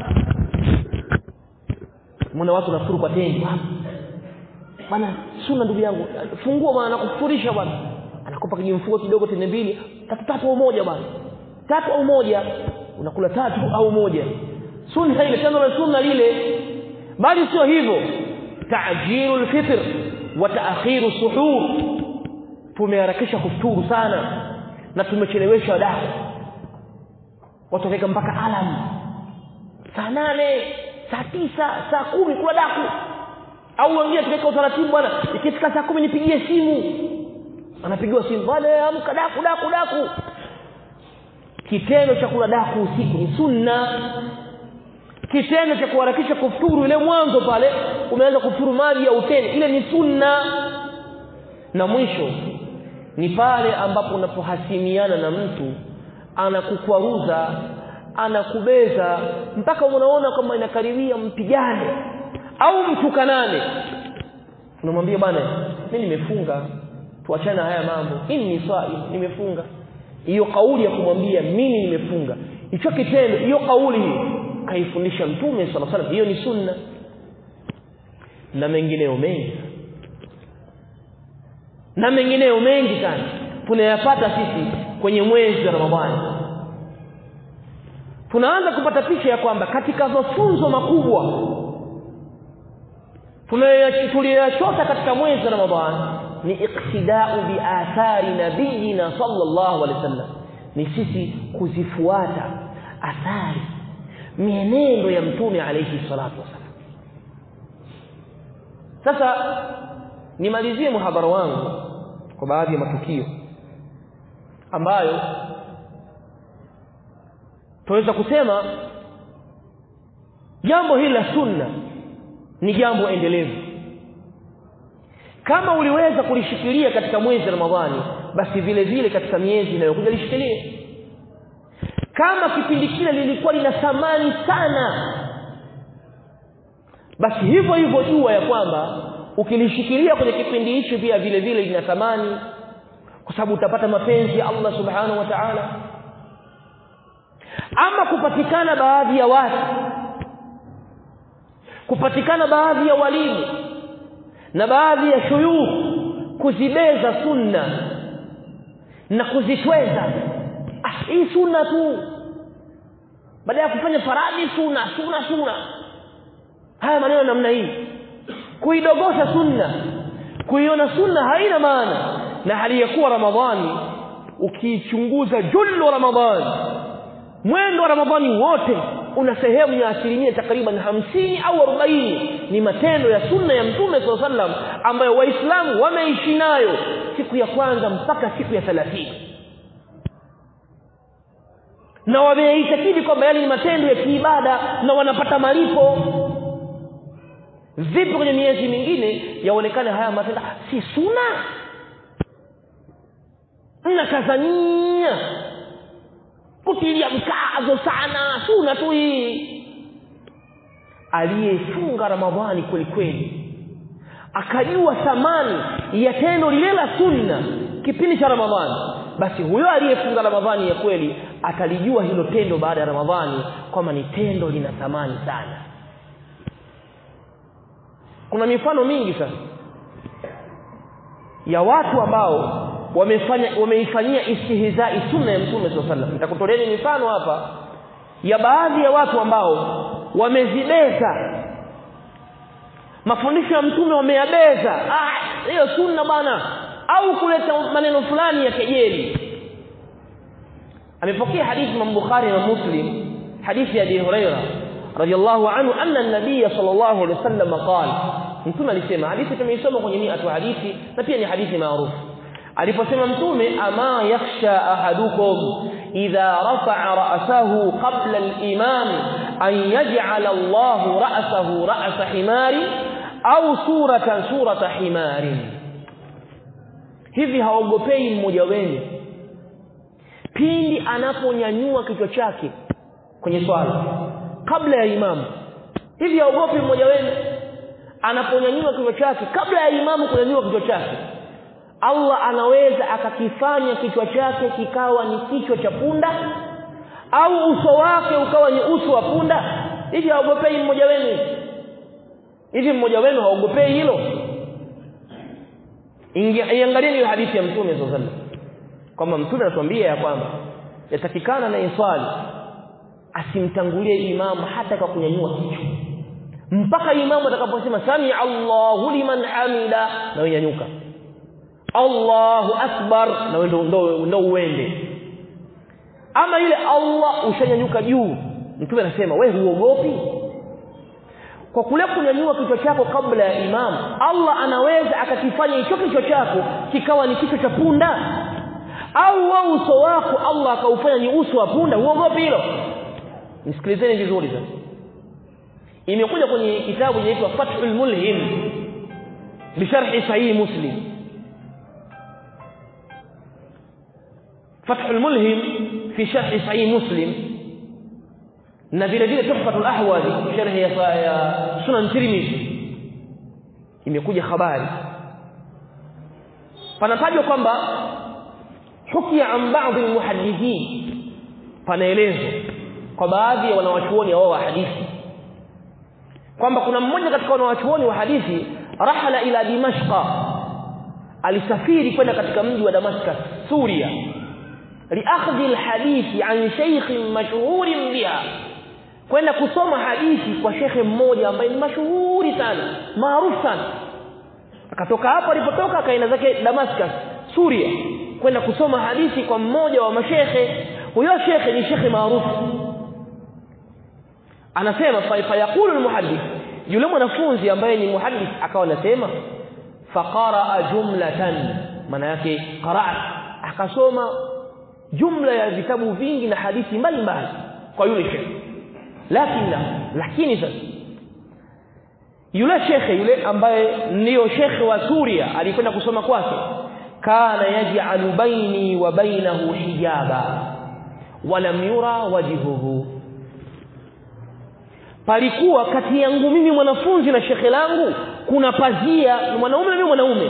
Mwana watu nafuru kwa tende bwana, sunna ndugu yangu, fungua bwana, nakufurisha bwana, anakupa kijimfuko kidogo, tende mbili tatu tatu au moja bwana, tatu au moja, unakula tatu au moja, sunna ile, tendo la sunna lile. Bali sio hivyo, ta'jilul fitr wa ta'khiru suhur, tumeharakisha kufuturu sana na tumechelewesha daku, watu waweka mpaka alam saa nane, saa tisa, saa kumi kula daku. Au wengine tuweka utaratibu bwana, ikifika saa kumi nipigie simu, anapigiwa simu, bwana amka daku daku daku. Kitendo cha kula daku usiku ni sunna. Kitendo cha kuharakisha kufuturu ile mwanzo pale umeanza kufuturu maji ya utende, ile ni sunna. Na mwisho ni pale ambapo unapohasimiana na mtu, anakukwaruza, anakubeza mpaka unaona kama inakaribia mpigane au mtukanane, unamwambia bwana mimi nimefunga, tuachane haya mambo, mimi ni swali nimefunga. Hiyo kauli ya kumwambia mimi nimefunga, hicho kitendo, hiyo kauli kaifundisha Mtume sallallahu alaihi wasallam, hiyo ni sunna. Na mengineyo mengi na mengineyo mengi sana tunayapata sisi kwenye mwezi wa Ramadhani. Tunaanza kupata picha ya kwamba katika mafunzo makubwa tunayachota katika mwezi wa Ramadhani ni iktidau bi athari nabiyina sallallahu alaihi wasallam, ni sisi kuzifuata athari mienendo ya mtume alayhi salatu wasallam. Sasa nimalizie muhadhara wangu kwa baadhi ya matukio ambayo tunaweza kusema jambo hili la sunna ni jambo endelevu. Kama uliweza kulishikilia katika mwezi wa Ramadhani, basi vile vile katika miezi inayokuja lishikilie. Kama kipindi kile lilikuwa lina thamani sana, basi hivyo hivyo jua ya kwamba ukilishikilia kwenye kipindi hicho pia vile vile lina thamani, kwa sababu utapata mapenzi ya Allah subhanahu wa ta'ala. Ama kupatikana baadhi ya watu, kupatikana baadhi ya walimu na baadhi ya shuyukh kuzibeza sunna na kuzitweza, ah, hii sunna tu, baada ya kufanya faradhi sunna sunna sunna, haya maneno namna hii, kuidogosha sunna, kuiona sunna haina maana. Na hali ya kuwa Ramadhani ukichunguza jullu Ramadhani, mwendo wa Ramadhani wote una sehemu ya asilimia takriban hamsini au arobaini ni matendo ya sunna ya Mtume sallallahu alaihi wasallam ambayo waislamu wameishi nayo siku ya kwanza mpaka siku ya thelathini, na wameitakidi kwamba yale ni matendo ya kiibada na wanapata malipo. Vipi kwenye miezi mingine yaonekana haya matendo si sunna? Mnakazania kutilia mkazo sana sunna tu hii. Aliyefunga Ramadhani kweli kweli akajua thamani ya tendo lile la sunna kipindi cha Ramadhani, basi huyo aliyefunga Ramadhani ya kweli atalijua hilo tendo baada ya Ramadhani kwamba ni tendo lina thamani sana. Kuna mifano mingi sana ya watu ambao wamefanya wameifanyia istihzai sunna ya Mtume sallallahu alaihi wasallam. Nitakutoleeni mifano hapa ya baadhi ya watu ambao wamezibeza mafundisho ya Mtume, wameyabeza, ah hiyo sunna bana, au kuleta maneno fulani ya kejeli. Amepokea hadithi Imam Bukhari na Muslim, hadithi ya Abi Huraira radhiyallahu anhu anna an-nabiy sallallahu alaihi wasallam qala, Mtume alisema, hadithi tumeisoma kwenye miatu hadithi na pia ni hadithi maarufu. Aliposema Mtume, ama yakhsha ahadukum idha rafa'a ra'sahu qabla al-imam an yaj'ala Allahu ra'sahu ra'sa himari au suratan surata himari, hivi haogopei mmoja wenu pindi anaponyanyua kichwa chake kwenye swala kabla ya imamu? Hivi haogopi mmoja wenu anaponyanyua kichwa chake kabla ya imamu kunyanyua kichwa chake, Allah anaweza akakifanya kichwa chake kikawa ni kichwa cha punda au uso wake ukawa ni uso wa punda? Hivi haogopei mmoja wenu? Hivi mmoja wenu haogopei hilo? Iangalieni hiyo hadithi ya Mtume sallallahu alaihi wasallam, kwamba Mtume anatuambia ya kwamba yatakikana na iswali asimtangulie imamu hata kwa kunyanyua kichwa, mpaka imamu atakaposema sami Allahu liman hamida na unyanyuka, Allahu akbar na ndo ndo uende. Ama ile Allah ushanyanyuka juu, Mtume anasema wewe huogopi? Kwa kule kunyanyua kichwa chako kabla ya imamu, Allah anaweza akakifanya hicho kichwa chako kikawa ni kichwa cha punda, au wewe uso wako Allah akaufanya ni uso wa punda. Huogopi hilo? Nisikilizeni vizuri sasa. Imekuja kwenye kitabu kinaitwa Fathul Mulhim bi sharh Sahih Muslim. Fathul Mulhim fi sharh Sahih Muslim, na vile vile Tuhfatul Ahwazi sharh ya Sunan Tirmidhi, imekuja habari panatajwa kwamba hukia an baadhi almuhaddithin, panaelezwa kwa baadhi ya wanawachuoni wao wa hadithi kwamba kuna mmoja katika wanawachuoni wa hadithi rahala ila Dimashqa, alisafiri kwenda katika mji wa Damascus Suria, liakhdhi alhadithi an shaykh mashhur biha, kwenda kusoma hadithi kwa shekhe mmoja ambaye ni mashuhuri sana, maarufu sana. Akatoka hapo alipotoka akaenda zake Damascus, Syria, kwenda kusoma hadithi kwa mmoja wa mashekhe. Huyo shekhe ni shekhe maarufu. Anasema fa yaqulu almuhaddith, yule mwanafunzi ambaye ni muhaddith akawa anasema faqara jumlatan, maana yake qara'a, akasoma jumla ya vitabu vingi na hadithi mbalimbali kwa yule shekhe. Lakini lakini sasa yule shekhe yule ambaye ndio shekhe wa Syria alikwenda kusoma kwake, kana yaj'alu baini wa bainahu hijaba walam yura wajhuhu, palikuwa kati yangu mimi mwanafunzi na shekhe langu kuna pazia. Mwanaume na mimi mwanaume,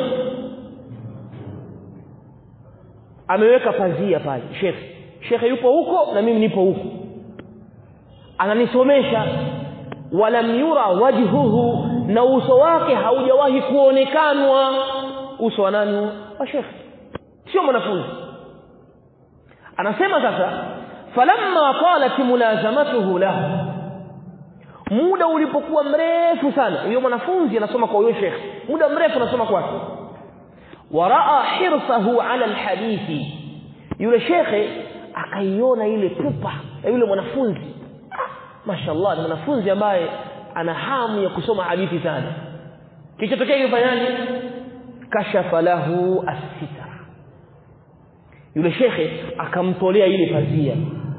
ameweka pazia pale. Shekhe shekhe yupo huko na mimi nipo huko, ananisomesha. Walam yura wajhuhu, na uso wake haujawahi kuonekanwa. Uso wa nani? Wa shekhe, sio mwanafunzi. Anasema sasa falamma qalat mulazamatuhu lahu, muda ulipokuwa mrefu sana, huyo mwanafunzi anasoma kwa huyo shekhe, muda mrefu anasoma kwake. Waraa hirsahu ala alhadithi, yule shekhe akaiona ile pupa ya yule mwanafunzi. Ah, mashallah, ni mwanafunzi ambaye ana hamu ya kusoma hadithi sana. Kilichotokea yufanyaje? Kashafa lahu as-sitra, yule shekhe akamtolea ile pazia.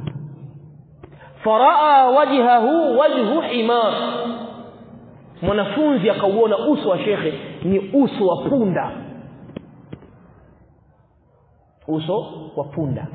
Faraa wajhahu wajhu himar, mwanafunzi akauona uso wa shekhe ni uso wa punda, uso wa punda.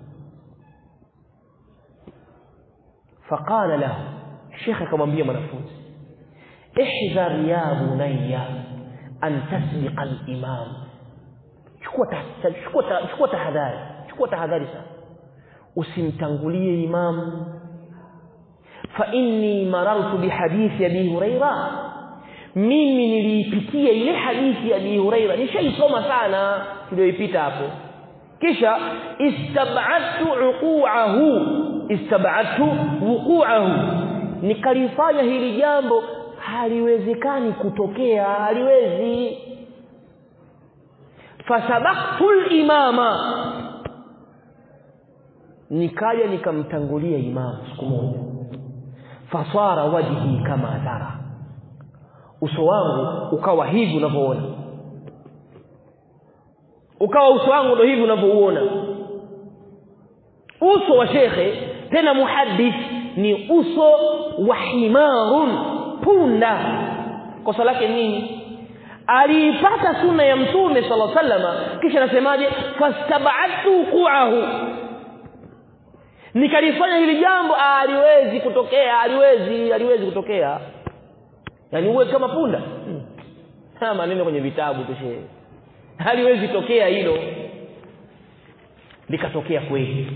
Faqala lahu, shekhe akamwambia mwanafunzi, ihdhar ya bunayya an tasbiqa al-imam, chukua chukua chukua tahadhari, chukua tahadhari sana, usimtangulie imam. Fa inni marartu bihadithi Abi Huraira, mimi niliipitia ile hadithi ya Abi Huraira, nishaisoma sana niliyoipita hapo. Kisha istab'adtu uqu'ahu, istab'adtu wuqu'ahu, nikalifanya hili jambo haliwezekani kutokea, haliwezi. Fasabaqtu al-imama, nikaja nikamtangulia imam siku moja. Fasara wajhi kama tara, uso wangu ukawa hivi unavyoona, ukawa uso wangu ndio hivi unavyoona. Uso wa shekhe tena muhaddith ni uso wa himarun, punda. Kosa lake nini? Aliipata sunna ya Mtume sallallahu alaihi wasallam, kisha anasemaje? Fastab'adtu qu'ahu, nikalifanya hili jambo aliwezi kutokea, aliwezi aliwezi kutokea. Yani uwe kama punda. Ha, maneno kwenye vitabu tu shehe, haliwezi tokea hilo. Likatokea kweli,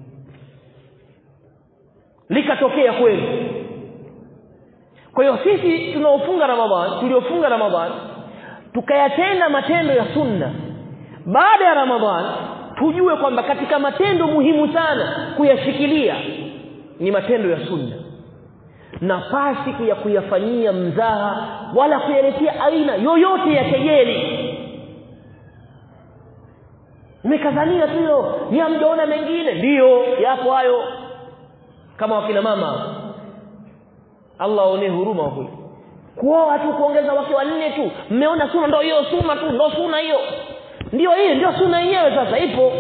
likatokea kweli. Kwa hiyo sisi tunaofunga Ramadhan, tuliofunga Ramadhan tukayatenda matendo ya sunna, baada ya Ramadhan tujue kwamba katika matendo muhimu sana kuyashikilia ni matendo ya sunna, na pasi ya kuyafanyia mzaha wala kuyaletea aina yoyote ya kejeli. Umekazania tu, ni amjaona mengine, ndio yapo hayo. Kama wakina mama, Allah aone huruma wako, kuoa tu kuongeza wake wanne tu, mmeona sunna ndio hiyo, sunna tu ndio sunna hiyo, ndio hiyo ndio sunna yenyewe. Sasa ipo,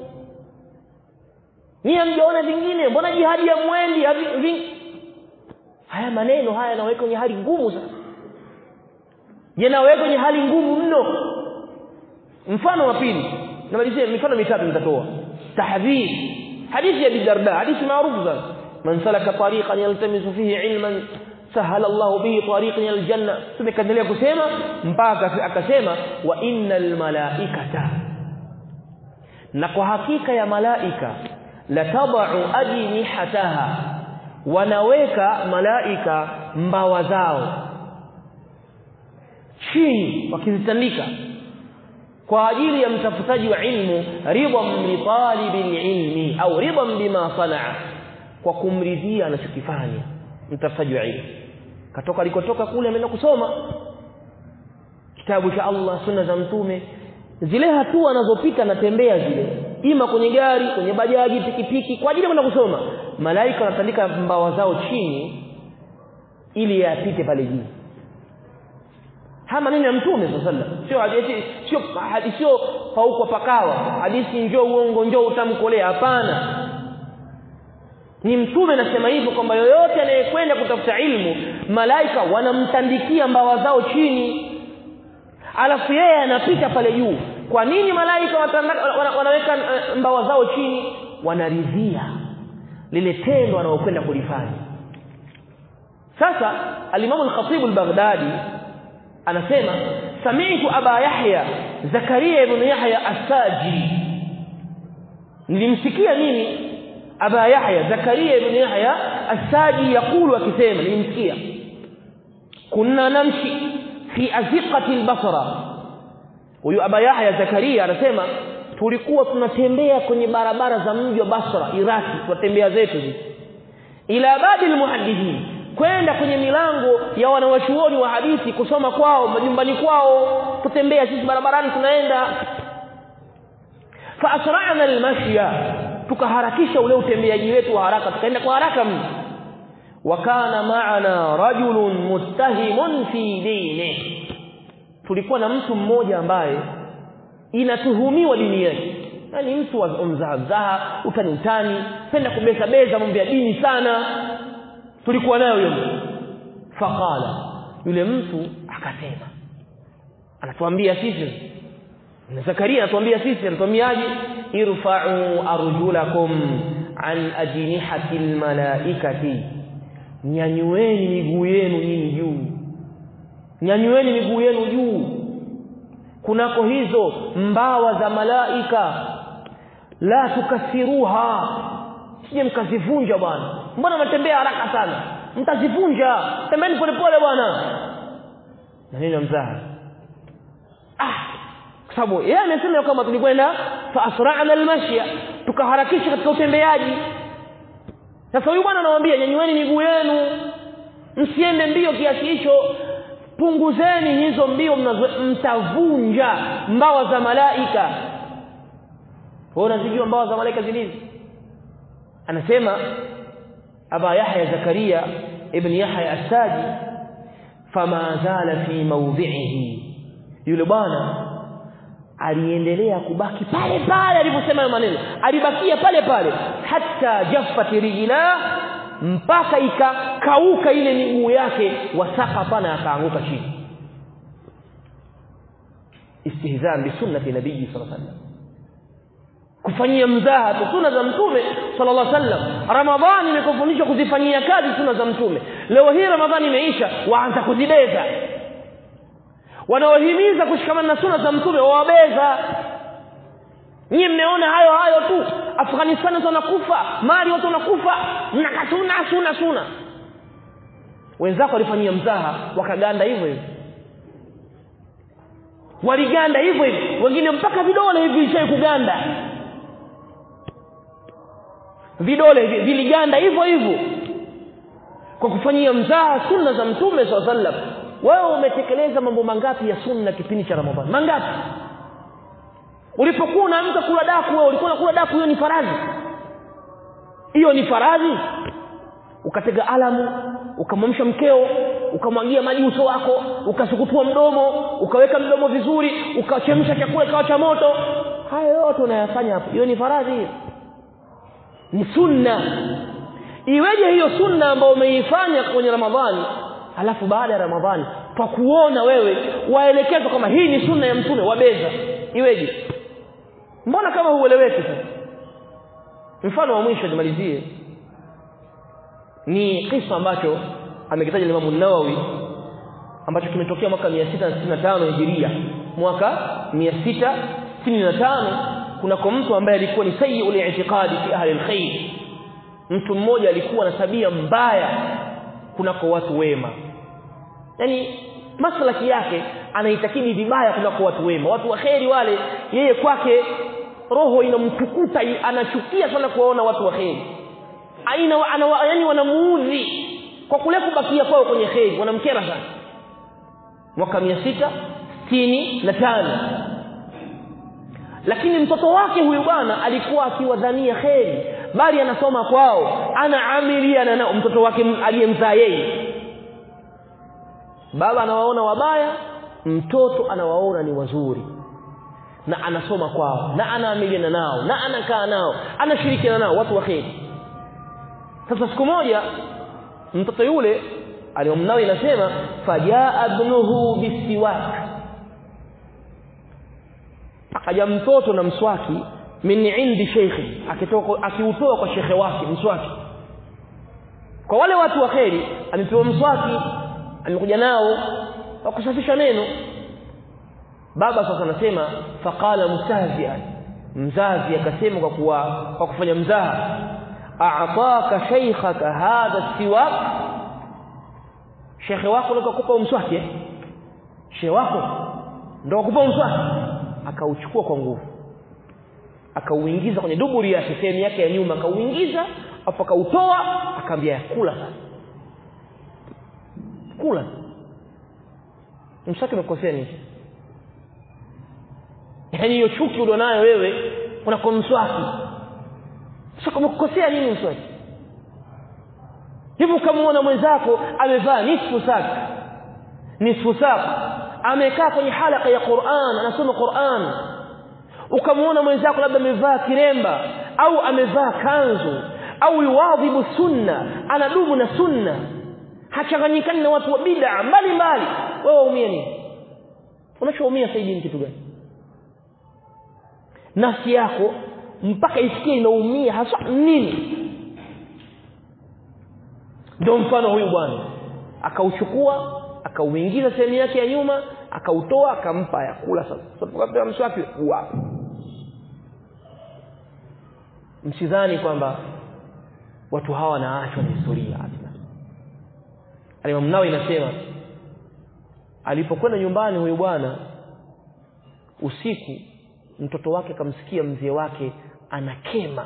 ni amjaona vingine, mbona jihadi ya mwendi hivi? Haya maneno haya yanaweka kwenye hali ngumu sana, yanaweka kwenye hali ngumu mno. Mfano wa pili, namalizia mifano mitatu nitatoa. Tahdhir, hadithi ya Abi Darda, hadithi maarufu sana, man salaka tariqan yaltamisu fihi ilman sahala Allahu bihi tariqan ila aljanna. Tumekaendelea kusema mpaka akasema wa innal malaikata, na kwa hakika ya malaika, la tad'u ajnihataha, wanaweka malaika mbawa zao chini wakizitandika kwa ajili ya mtafutaji wa ilmu, ridhan li talibil ilmi au ridhan bima sanaa, kwa kumridhia anachokifanya. mtafutaji wa ilmu, katoka alikotoka kule ameenda kusoma kitabu cha Allah, sunna za mtume. Zile hatua anazopita anatembea zile, ima kwenye gari, kwenye bajaji, pikipiki, kwa ajili ya kwenda kusoma, malaika wanatandika mbawa zao chini ili yapite pale juu. Hama nini ya mtume sallallahu alaihi wasallam, sio hadithi, sio hadithi, sio pauko pakawa hadithi, njoo uongo njoo utamkolea. Hapana, ni mtume anasema hivyo kwamba yoyote anayekwenda kutafuta ilmu, malaika wanamtandikia mbawa zao chini, alafu yeye anapita pale juu. Kwa nini malaika wanaweka mbawa zao chini? Wanaridhia lile tendo analokwenda kulifanya. Sasa al-Imam al-Khatib al-Baghdadi anasema, sami'tu Aba Yahya Zakaria ibn Yahya as-Saji, nilimsikia mimi Aba Yahya Zakaria ibn Yahya as-Saji yakulu, akisema, nilimsikia, kunna namshi fi aziqati al-Basra. Huyu Aba Yahya Zakaria anasema tulikuwa tunatembea kwenye barabara za mji wa Basra, Iraki, tunatembea zetu hizi, ila baadhi al-muhaddithin, kwenda kwenye milango ya wanawachuoni wa hadithi kusoma kwao, majumbani kwao, tutembea sisi barabarani tunaenda. Fa asra'na al-mashya, tukaharakisha ule utembeaji wetu wa haraka, tukaenda kwa haraka mno. Wa kana ma'ana rajulun muttahimun fi dinihi, tulikuwa na mtu mmoja ambaye inatuhumiwa dini yake, yani mtu wa mzaha, utani utani, penda kubeza beza mambo ya dini sana, tulikuwa nayo yule mtu. Faqala, yule mtu akasema, anatuambia sisi, na Zakaria anatuambia sisi, anatuambiaje? Irfa'u arjulakum an ajnihati almalaikati, nyanyueni miguu yenu nyinyi juu, nyanyueni miguu yenu juu kunako hizo mbawa za malaika. La tukasiruha, sije mkazivunja bwana, mbona mnatembea haraka sana, mtazivunja, tembeeni pole pole bwana. Na nini mzaha? Ah, kwa sababu yeye amesema kama tulikwenda fa asra'na al-mashya, tukaharakisha katika utembeaji. Sasa huyu bwana anawaambia nyanyueni miguu yenu, msiende mbio kiasi hicho, punguzeni hizo mbio, mtavunja mbawa za malaika. Wewe unajua mbawa za malaika zilizi? Anasema Aba Yahya Zakaria ibn Yahya as-Saji, fama zala fi mawdhi'ihi, yule bwana aliendelea kubaki pale pale aliposema maneno, alibakia pale pale, hatta jaffat rijla, mpaka ikakauka ile miguu yake, wasaka pana, akaanguka chini. Istihzaan bi sunnati nabii sallallahu alaihi wasallam, kufanyia mzaha sunna za mtume sallallahu alaihi wasallam. Ramadhani imekufundisha kuzifanyia kazi sunna za mtume. Leo hii Ramadhani imeisha, waanza kuzibeza. Wanaohimiza kushikamana na sunna za mtume wawabeza. Nyinyi mmeona hayo hayo tu, Afghanistan watu wanakufa, Mali watu wanakufa, mnakasuna sunna sunna. Wenzako walifanyia mzaha, wakaganda hivyo hivyo, waliganda hivyo hivyo, wengine mpaka vidole hivi vishaye kuganda, vidole hivi viliganda hivyo hivyo kwa kufanyia mzaha sunna za mtume sallallahu alaihi wasallam. Wewe umetekeleza mambo mangapi ya sunna kipindi cha Ramadhani? Mangapi? Ulipokuwa unaamka kula daku, wewe ulikuwa unakula daku, hiyo ni faradhi, hiyo ni faradhi. Ukatega alamu, ukamwamsha mkeo, ukamwagia maji uso wako, ukasukutua mdomo, ukaweka mdomo vizuri, ukachemsha chakula kawa cha moto, hayo yote unayafanya hapo, hiyo ni faradhi, ni sunna. Iweje hiyo sunna ambayo umeifanya kwenye Ramadhani, alafu baada ya Ramadhani kwa kuona wewe waelekezwa kama hii ni sunna ya mtume, wabeza? Iweje? Mbona kama hueleweki sasa? Mfano wa mwisho nimalizie ni kisa ambacho amekitaja Imam an-Nawawi, ambacho kimetokea mwaka mia sita sitini na tano Hijiria, mwaka mia sita sitini na tano. Kuna kwa mtu ambaye alikuwa ni sayyi'ul i'tiqadi fi ahli al-khair. Mtu mmoja alikuwa na tabia mbaya kunako watu wema, yani maslaki yake anaitakidi vibaya kunako watu wema, watu waheri wale, yeye kwake roho inamtukuta, anachukia sana kuwaona watu waheri, aina ana, yani wanamuudhi kwa kule kubakia kwao kwenye kheri wanamkera sana. Mwaka mia sita sitini na tano, lakini mtoto wake huyu bwana alikuwa akiwadhania kheri, bali anasoma kwao, anaamiliana nao. Mtoto wake aliyemzaa yeye, baba anawaona wabaya, mtoto anawaona ni wazuri, na anasoma kwao na anaamiliana nao na anakaa nao, anashirikiana nao, watu wa kheri. Sasa siku moja mtoto yule aliyomnao, inasema fajaa ibnuhu bisiwak, akaja mtoto na mswaki, min indi sheikhi, akitoka akiutoa kwa shekhe wake mswaki. Kwa wale watu wa kheri amepewa mswaki, amekuja nao wakusafisha meno. Baba sasa anasema faqala mustahzi'an, mzazi akasema kwa kuwa kwa kufanya mzaha, a'taka shaykhaka hadha siwak, shekhe wako ndio kukupa mswaki, shekhe wako ndio kukupa mswaki. Akauchukua kwa nguvu, akauingiza kwenye duburi yake, sehemu yake ya nyuma, akauingiza afu akautoa, akamwambia kula sasa, kula. Mswaki umekosea nini? Yaani hiyo chuki ulionayo wewe unako mswaki, sasa umekosea nini mswaki? Hivyo kama mwenzako amevaa nisfu sak, nisfu sak, amekaa kwenye halaka ya Qur'an anasoma Qur'an, ukamwona mwenzako labda amevaa kiremba au amevaa kanzu au yuwadhibu sunna, anadumu na sunna, hachanganyikani na watu wa bid'a mbali mbali, wewe umia nini? Unachoumia saidi ni kitu gani? Nafsi yako mpaka isikie inaumia hasa nini? Ndio mfano huyu bwana akauchukua, akauingiza sehemu yake ya nyuma, akautoa, akampa ya kula. Sasa tukapewa mswaki huwa. Msidhani kwamba watu hawa wanaachwa na historia. Al-Imam Nawawi inasema alipokwenda nyumbani huyu bwana usiku, mtoto wake akamsikia mzee wake anakema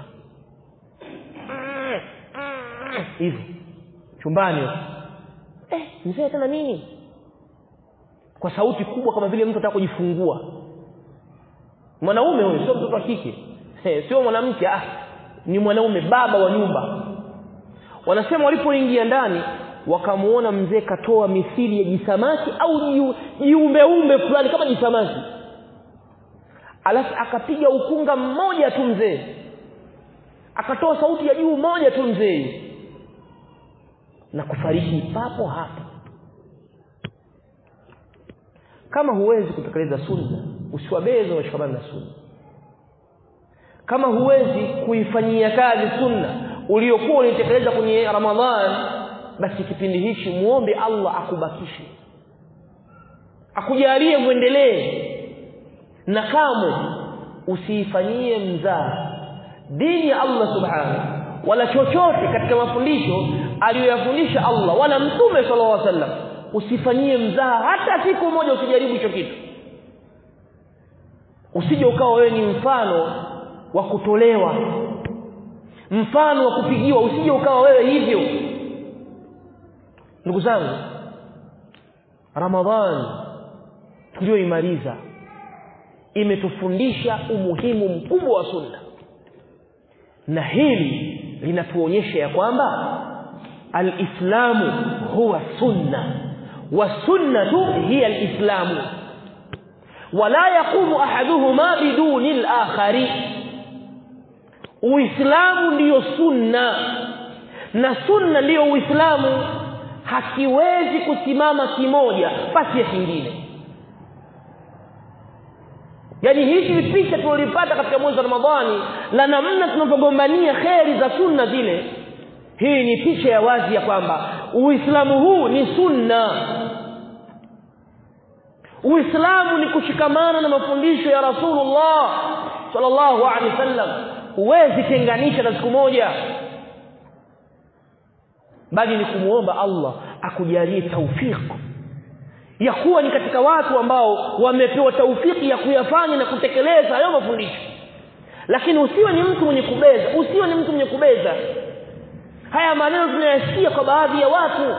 hivi chumbani. Eh, mzee tena nini? Kwa sauti kubwa kama vile mtu anataka kujifungua. Mwanaume huyo, sio mtoto wa kike. Eh, sio mwanamke, ah, ni mwanaume, baba wa nyumba. Wanasema walipoingia ndani wakamuona mzee katoa mithili ya jisamaki au jiumbe umbe fulani kama jisamaki. Alafu akapiga ukunga mmoja tu mzee, akatoa sauti ya juu moja tu mzee, na kufariki papo hapo. Kama huwezi kutekeleza sunna, usiwabeze washikamana na sunna. Kama huwezi kuifanyia kazi sunna uliokuwa unaitekeleza kwenye Ramadhan, basi kipindi hichi muombe Allah akubakishe, akujalie muendelee, na kamwe usiifanyie mzaha dini ya Allah subhanahu wala chochote katika mafundisho aliyoyafundisha Allah wala Mtume sallallahu alaihi wasallam. Usifanyie mzaha hata siku moja, usijaribu hicho kitu. Usije ukawa wewe ni mfano wa kutolewa, mfano wa kupigiwa, usije ukawa wewe hivyo. Ndugu zangu, Ramadhan tulioimaliza imetufundisha umuhimu mkubwa wa sunna, na hili linatuonyesha ya kwamba al-Islamu huwa sunna wa sunnatu hiya al-Islamu, wala yaqumu ahaduhuma biduni al-akhari. Uislamu ndiyo sunna na sunna ndiyo Uislamu, hakiwezi kusimama kimoja pasi ya kingine. Yaani hizi picha tulipata katika mwezi wa Ramadhani la namna tunavyogombania kheri za sunna zile, hii ni picha ya wazi ya kwamba Uislamu huu ni sunna. Uislamu ni kushikamana na mafundisho ya Rasulullah sallallahu alaihi wasallam, huwezi tenganisha na siku moja, bali ni kumuomba Allah akujalie taufiki ya kuwa ni katika watu ambao wamepewa taufiki ya kuyafanya na kutekeleza hayo mafundisho. Lakini usiwe ni mtu mwenye kubeza, usiwe ni mtu mwenye kubeza. haya maneno tunayasikia kwa baadhi ya watu,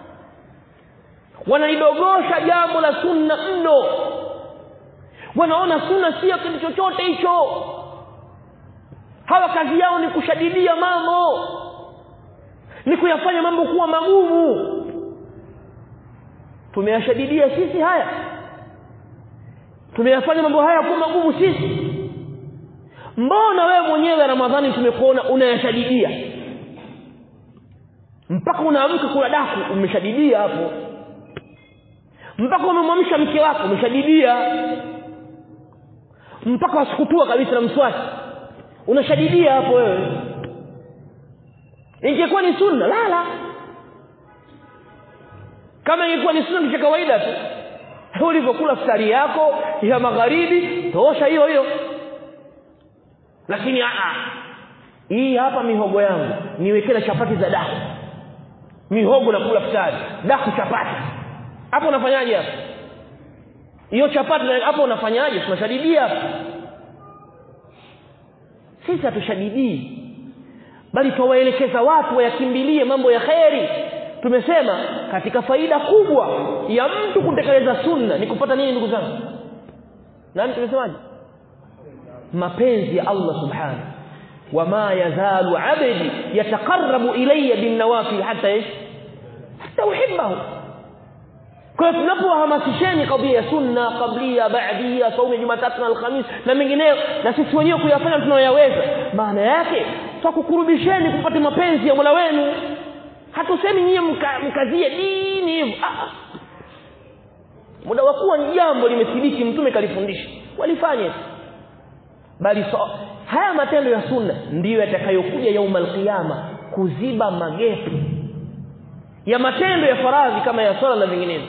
wanaidogosha jambo la sunna mno, wanaona sunna sio kitu chochote hicho. Hawa kazi yao ni kushadidia mambo, ni kuyafanya mambo kuwa magumu. Tumeyashadidia sisi haya? Tumeyafanya mambo haya kuwa magumu sisi? Mbona wewe mwenyewe Ramadhani tumekuona unayashadidia, mpaka unaamka kula daku umeshadidia hapo, mpaka umemwamsha mke wako umeshadidia, mpaka wasikutua kabisa na mswaki unashadidia hapo wewe. Ingekuwa ni sunna lala, kama ingekuwa ni sunna ni kawaida tu, ulivyokula futari yako ya magharibi tosha hiyo hiyo. Lakini a hii hapa mihogo yangu niwekea chapati za daku, mihogo na kula futari, daku chapati, hapo unafanyaje hapo? Hiyo chapati hapo unafanyaje? Tunashadidia hapo. Sisi hatushadidii, bali tuwaelekeza watu wayakimbilie mambo ya kheri. Tumesema katika faida kubwa ya mtu kutekeleza sunna ni kupata nini ndugu zangu? Nani tumesemaje? Mapenzi ya Allah subhanahu. Wama yazalu abdi yataqarrabu ilayya bin nawafil hatta ish hatta uhibbahu. Kwa tunapohamasisheni kadhia ya sunna, qablia, ba'dia, saumu Jumatatu na Alhamis na mengineyo, na sisi wenyewe kuyafanya tunayoyaweza, maana yake tutakukurubisheni kupata mapenzi ya Mola wenu. Hatusemi nyinyi mkazie dini hivyo. Ah, muda wa kuwa jambo limethibiti, mtume kalifundisha, walifanye. Bali so, haya matendo ya sunna ndiyo yatakayokuja yaumul qiyama kuziba magepu ya matendo ya faradhi kama ya swala na vinginevyo,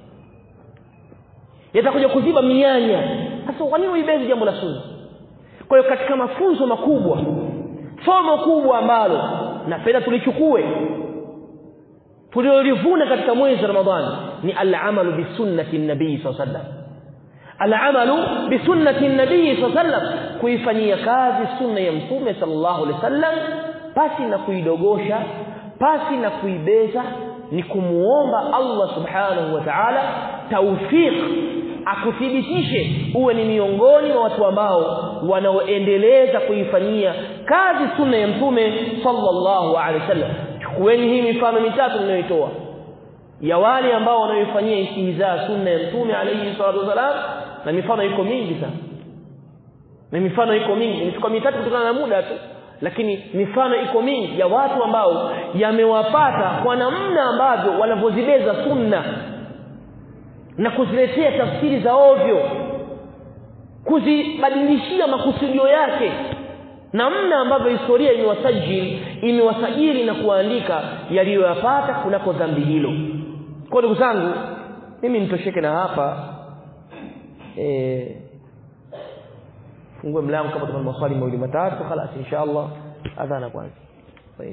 yatakuja kuziba mianya. Sasa kwa nini uibezi jambo la sunna? Kwa hiyo katika mafunzo makubwa, somo kubwa ambalo napenda tulichukue, tuliolivuna katika mwezi wa Ramadhani, ni al-amalu bi sunnati an-nabii sallallahu alayhi wasallam. Al-amalu bi sunnati an-nabii sallallahu alayhi wasallam, kuifanyia kazi sunna ya mtume sallallahu alayhi wasallam pasi na kuidogosha, pasi na kuibeza, ni kumuomba Allah subhanahu wa ta'ala tawfik akuthibitishe uwe ni miongoni wa watu ambao wanaoendeleza kuifanyia kazi sunna ya mtume sallallahu alaihi wasallam. Chukueni hii mifano mitatu ninayoitoa ya wale ambao wanaoifanyia istihza sunna ya mtume alayhi salatu wasalam, na mifano iko mingi sana, na mifano iko mingi. Nimechukua mitatu kutokana na muda tu, lakini mifano iko mingi ya watu ambao yamewapata kwa namna ambavyo wanavyozibeza sunna na kuziletea tafsiri za ovyo, kuzibadilishia makusudio yake, namna ambavyo historia imewasajili imewasajili na kuandika yaliyoyapata kunako dhambi hilo. Kwa ndugu zangu, mimi nitosheke na hapa. Eh fungue mlango kama tuna maswali mawili matatu, خلاص inshallah adhana kwanza. Sahihi.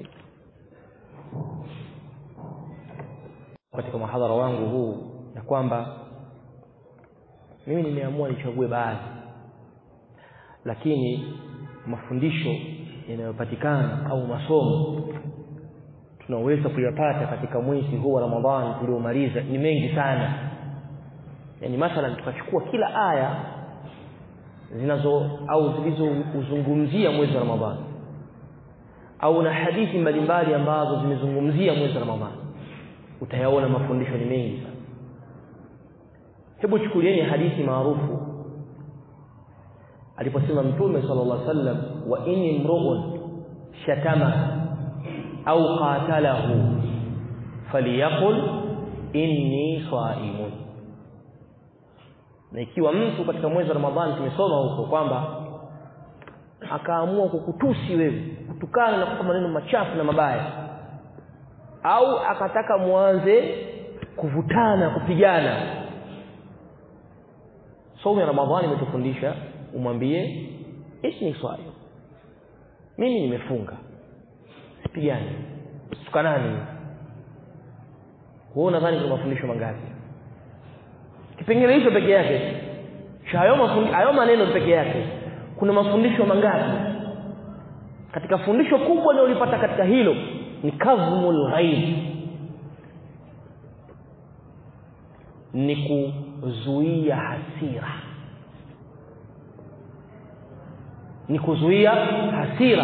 Katika mahadhara wangu huu na kwamba mimi nimeamua nichague baadhi, lakini mafundisho yanayopatikana au masomo tunaweza kuyapata katika mwezi huu wa Ramadhani tuliomaliza ni mengi sana. Yani mathalan tukachukua kila aya zinazo au zilizozungumzia mwezi wa Ramadhani, au na hadithi mbalimbali ambazo zimezungumzia mwezi wa Ramadhani, utayaona mafundisho ni mengi sana. Hebu chukulieni hadithi maarufu aliposema mtume sallallahu alaihi wasallam, wa inni mru'un shatama au qatalahu falyaqul inni sa'imun. Na ikiwa mtu katika mwezi wa Ramadhani, tumesoma huko kwamba akaamua kukutusi wewe, kutukana na kusema maneno machafu na mabaya, au akataka muanze kuvutana, kupigana, somo ya Ramadhani imetufundisha umwambie isni swai, mimi nimefunga, sipigani, tukanani. Wewe unadhani kuna mafundisho mangapi? Kipengele hicho peke yake, hayo mafundisho, hayo maneno peke yake, kuna mafundisho mangapi? Katika fundisho kubwa nilolipata katika hilo ni kazmul ghaib, ni kuzuia hasira, ni kuzuia hasira,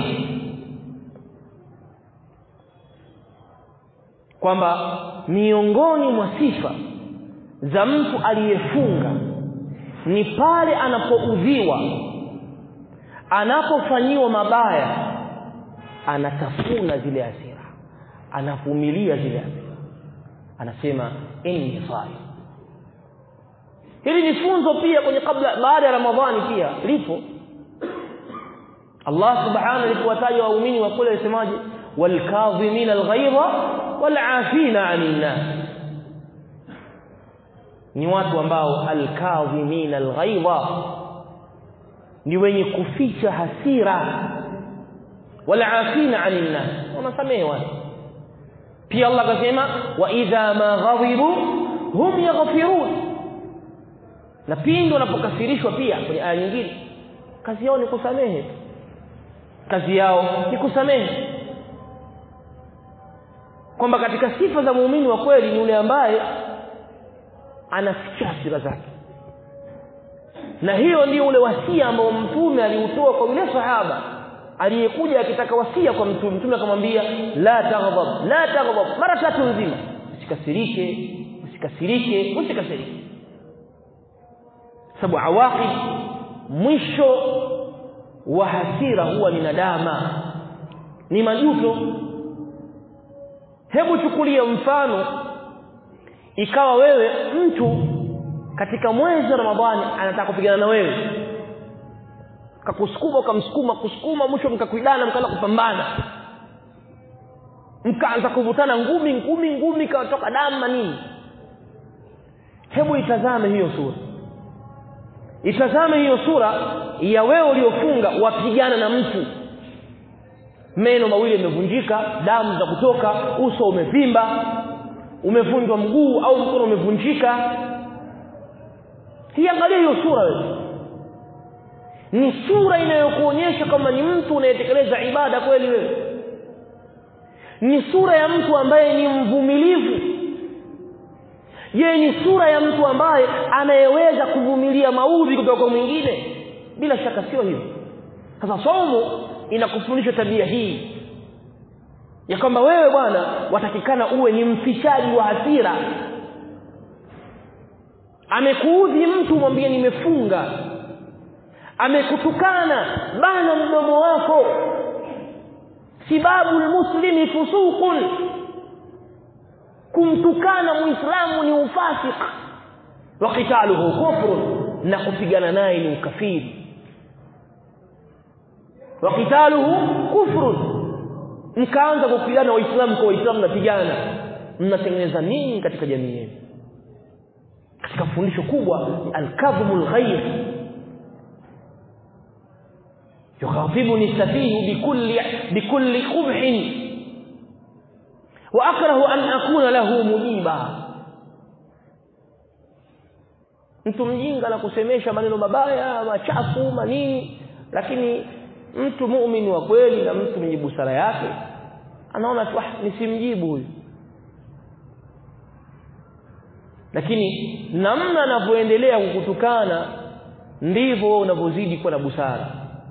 kwamba miongoni mwa sifa za mtu aliyefunga ni pale anapoudhiwa, anapofanyiwa mabaya, anatafuna zile hasira, anavumilia zile hasira, anasema inni saim. Hili ni funzo pia kwenye kabla baada ya Ramadhani pia lipo. Allah subhanahu alipowataja waumini wa kule alisemaje, wal kadhimin al ghaidha wal afina 'anil nas, ni watu ambao al kadhimin al ghaidha ni wenye kuficha hasira, wal afina 'anil nas, wanasamehe watu. Pia Allah akasema wa idha ma ghadibu hum yaghfirun, na pindi wanapokasirishwa pia kwenye aya nyingine kazi yao ni kusamehe, kazi yao ni kusamehe. Kwamba katika sifa za muumini wa kweli ni yule ambaye anaficha hasira zake, na hiyo ndio ule wasia ambao mtume aliutoa kwa yule sahaba aliyekuja akitaka wasia kwa mtume. Mtume akamwambia la taghdab la taghdab mara tatu nzima, usikasirike usikasirike usikasirike, sababu awaqib, mwisho wa hasira huwa ni nadama, ni majuto. Hebu chukulia mfano, ikawa wewe mtu katika mwezi wa Ramadhani anataka kupigana na wewe, kakusukuma ukamsukuma kusukuma, mwisho mkakuidana, mkaanza kupambana, mkaanza kuvutana ngumi ngumi ngumi, katoka damu na nini. Hebu itazame hiyo sura, itazame hiyo sura ya wewe uliofunga wapigana na mtu, meno mawili yamevunjika, damu za kutoka, uso umevimba, umevunjwa mguu au mkono umevunjika. Hii angalia hiyo sura wewe, ni sura inayokuonyesha kama ni mtu unayetekeleza ibada kweli wewe, ni sura ya mtu ambaye ni mvumilivu. Je, ni sura ya mtu ambaye anayeweza kuvumilia maudhi kutoka kwa mwingine? Bila shaka sio hivyo. Sasa somo inakufundisha tabia hii ya kwamba wewe bwana watakikana uwe ni mfichaji wa hasira. Amekuudhi mtu, mwambie nimefunga. Amekutukana, bana mdomo wako. Sibabu almuslimi fusuqun, kumtukana muislamu ni ufasik, wa qitaluhu kufrun, na kupigana naye ni ukafiri. Wa qitaluhu kufrun, mkaanza kupigana waislamu kwa waislamu napigana, mnatengeneza nini katika jamii yenu? Katika fundisho kubwa al-kadhmul ghayr, yukhatibuni safihu bikulli bikulli qubhin wa akrahu an akuna lahu mujiba. Mtu mjinga na kusemesha maneno mabaya machafu manini, lakini mtu muumini wa kweli na mtu mwenye busara yake anaona tu nisimjibu huyu. Lakini namna anavyoendelea kukutukana ndivyo unavyozidi kuwa na busara.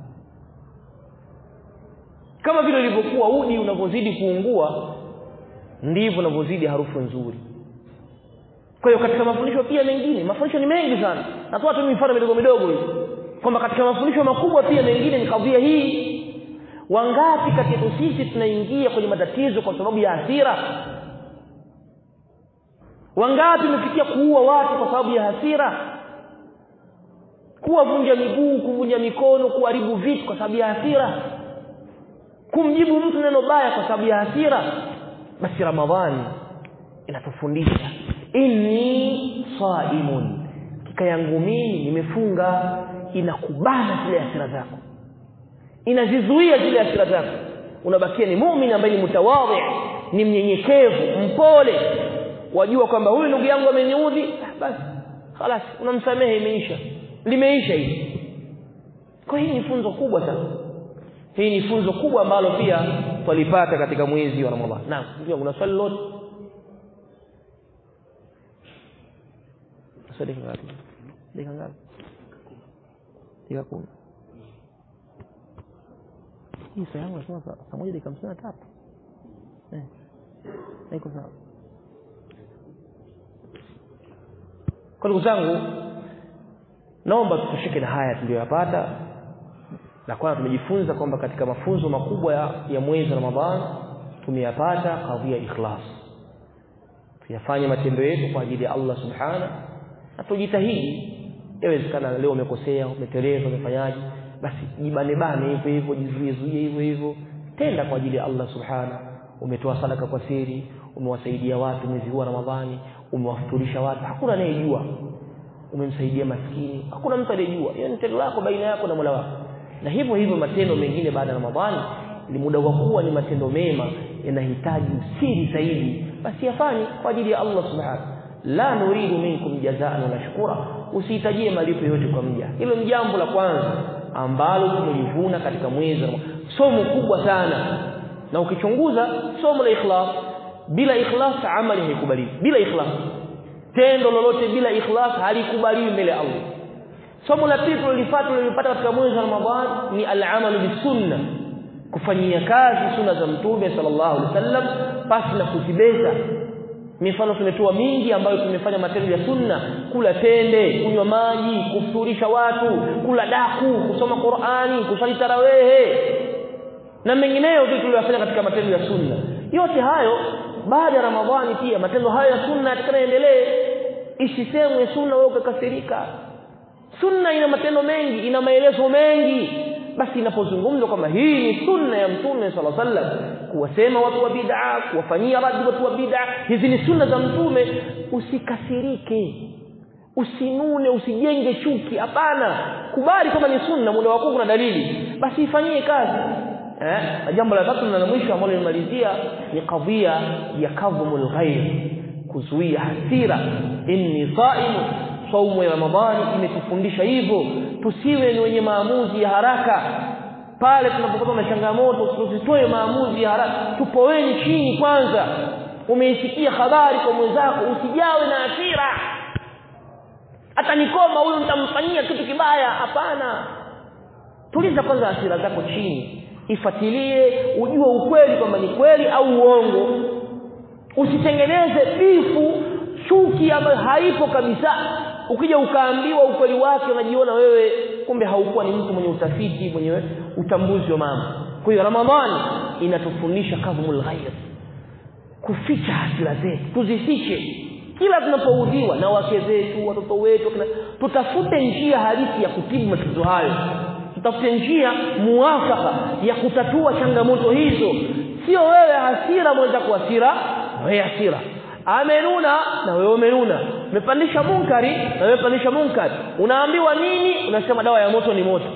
Kama vile ilivyokuwa udi unavyozidi kuungua ndivyo unavyozidi harufu nzuri. Kwa hiyo katika mafundisho pia mengine, mafundisho ni mengi sana, natoa tu mifano midogo midogo hivi, kwamba katika mafundisho makubwa pia mengine ni kadhia hii. Wangapi kati yetu sisi tunaingia kwenye matatizo kwa sababu ya hasira? Wangapi tumefikia kuua watu kwa sababu ya hasira, kuwavunja miguu, kuvunja mikono, kuharibu vitu kwa sababu ya hasira, kumjibu mtu neno baya kwa sababu ya hasira? Basi Ramadhani inatufundisha inni saimun, kika yangu mimi nimefunga, inakubana zile hasira zako, inazizuia zile hasira zako. Unabakia ni muumini ambaye ni mutawadhi, ni mnyenyekevu, mpole, wajua kwamba huyu ndugu yangu ameniudhi, basi خلاص unamsamehe, imeisha, limeisha hili. Kwa hii ni funzo kubwa sana, hii ni funzo kubwa ambalo pia twalipata katika mwezi wa Ramadhani. Naam, ndio kuna swali lote. Swali ngapi? Dakika ngapi? Dakika kumi. Hii saa yangu nasema saa moja dakika hamsini na tatu. Eh. Haiko sawa. Kwa ndugu zangu, naomba tushike na haya tuliyopata. Na kwanza tumejifunza kwamba katika mafunzo makubwa ya, ya mwezi wa Ramadhani tumeyapata kadhia ikhlas. Tuyafanye matendo yetu kwa ajili ya Allah Subhanahu, na tujitahidi. Inawezekana leo umekosea, umeteleza, umefanyaje, basi jibane bane hivyo hivyo, jizuie zuie hivyo hivyo, tenda kwa ajili ya Allah Subhanahu. Umetoa sadaka kwa siri, umewasaidia watu mwezi huu wa Ramadhani, umewafuturisha watu, hakuna anayejua. Umemsaidia maskini, hakuna mtu anayejua. Hiyo ni tendo lako baina yako na Mola wako. Na hivyo hivyo matendo mengine baada ya Ramadhani, ni muda wa kuwa ni matendo mema yanahitaji siri zaidi, basi yafanye kwa ajili ya Allah Subhanahu. La nuridu minkum jazaan wala shukura, usihitajie malipo yote kwa mja. Hilo ni jambo la kwanza ambalo tumelivuna katika mwezi wa Ramadhani, somo kubwa sana. Na ukichunguza somo la ikhlas, bila ikhlas amali haikubaliwi. Bila ikhlas tendo lolote bila ikhlas halikubaliwi mbele ya Allah. Somo la pili tulilipata tulilipata katika mwezi wa Ramadhani ni al-amalu bis-sunnah, kufanyia kazi sunna za Mtume sallallahu alaihi wasallam pasi na kuzibeza. Mifano tumetoa mingi ambayo tumefanya matendo ya sunna: kula tende, kunywa maji, kufuturisha watu, kula daku, kusoma Qur'ani, kusali tarawehe na mengineyo tuliyofanya katika matendo ya sunna. Yote hayo baada ya Ramadhani pia matendo hayo ya sunna yatakaendelee. Isisemwe sunna wewe ukakasirika. Sunna ina matendo mengi, ina maelezo mengi. Basi inapozungumzwa kama hii ni sunna ya Mtume sallallahu alaihi wasallam, kuwasema watu wa bid'a, kuwafanyia radi watu wa bid'a, hizi ni sunna za Mtume, usikasirike, usinune, usijenge chuki. Hapana, kubali kama ni sunna, muda wako kuna dalili, basi ifanyie kazi. Eh, jambo la tatu na la mwisho ambalo nimalizia ni kadhia ya kadhumul ghair, kuzuia hasira. Inni saimu, saumu ya Ramadhani imetufundisha hivyo, tusiwe ni wenye maamuzi ya haraka. Pale tunapopata na changamoto tusitoe maamuzi ya haraka, tupoeni chini kwanza. Umeisikia habari kwa mwenzako, usijawe na hasira. Hata nikoma huyu nitamfanyia kitu kibaya, hapana. Tuliza kwanza hasira zako chini, ifuatilie, ujue ukweli kwamba ni kweli au uongo. Usitengeneze bifu, chuki ambayo haipo kabisa. Ukija ukaambiwa ukweli wake unajiona wewe kumbe haukuwa ni mtu mwenye utafiti, mwenye utambuzi wa mambo. Kwa hiyo Ramadhani inatufundisha kadhumul ghair, kuficha hasira zetu, tuzifiche. Kila tunapoudhiwa na wake zetu, watoto wetu, tutafute njia halisi ya kutibu matatizo hayo. Tutafute njia muafaka ya kutatua changamoto hizo. Sio wewe hasira mwenza kwa hasira, wewe hasira. Amenuna na wewe umenuna. Umepandisha munkari na wewe pandisha munkari. Unaambiwa nini? Unasema dawa ya moto ni moto.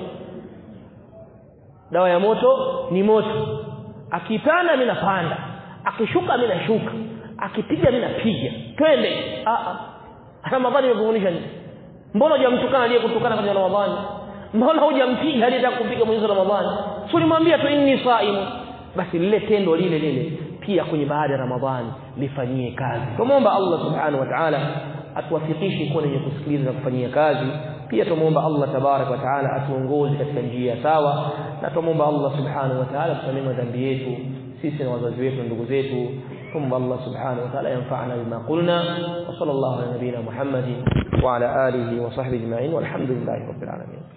Dawa ya moto ni moto. Akipanda mimi napanda, akishuka mimi nashuka, akipiga mimi napiga. Twende. Ah ah. Ramadhani imekuonyesha nini? Mbona hujamtukana aliyekutukana kwenye Ramadhani? Mbona hujampiga aliyetaka kupiga mwezi wa Ramadhani? Si ulimwambia tu inni saimu? Basi lile tendo lile lile pia kwenye baada ya Ramadhani lifanyie kazi. Tumuomba Allah Subhanahu wa Ta'ala atuwafikishe kuwa wenye kusikiliza na kufanyia kazi. Pia tumuomba Allah Tabarak wa Ta'ala atuongoze katika njia sawa, na tumuomba Allah Subhanahu wa Ta'ala tusamehe dhambi yetu sisi na wazazi wetu na ndugu zetu. Tumuomba Allah Subhanahu wa Ta'ala yanfa'ana bima qulna, wa sallallahu ala nabiyyina Muhammadin wa ala alihi wa sahbihi ajma'in, walhamdulillahi rabbil alamin.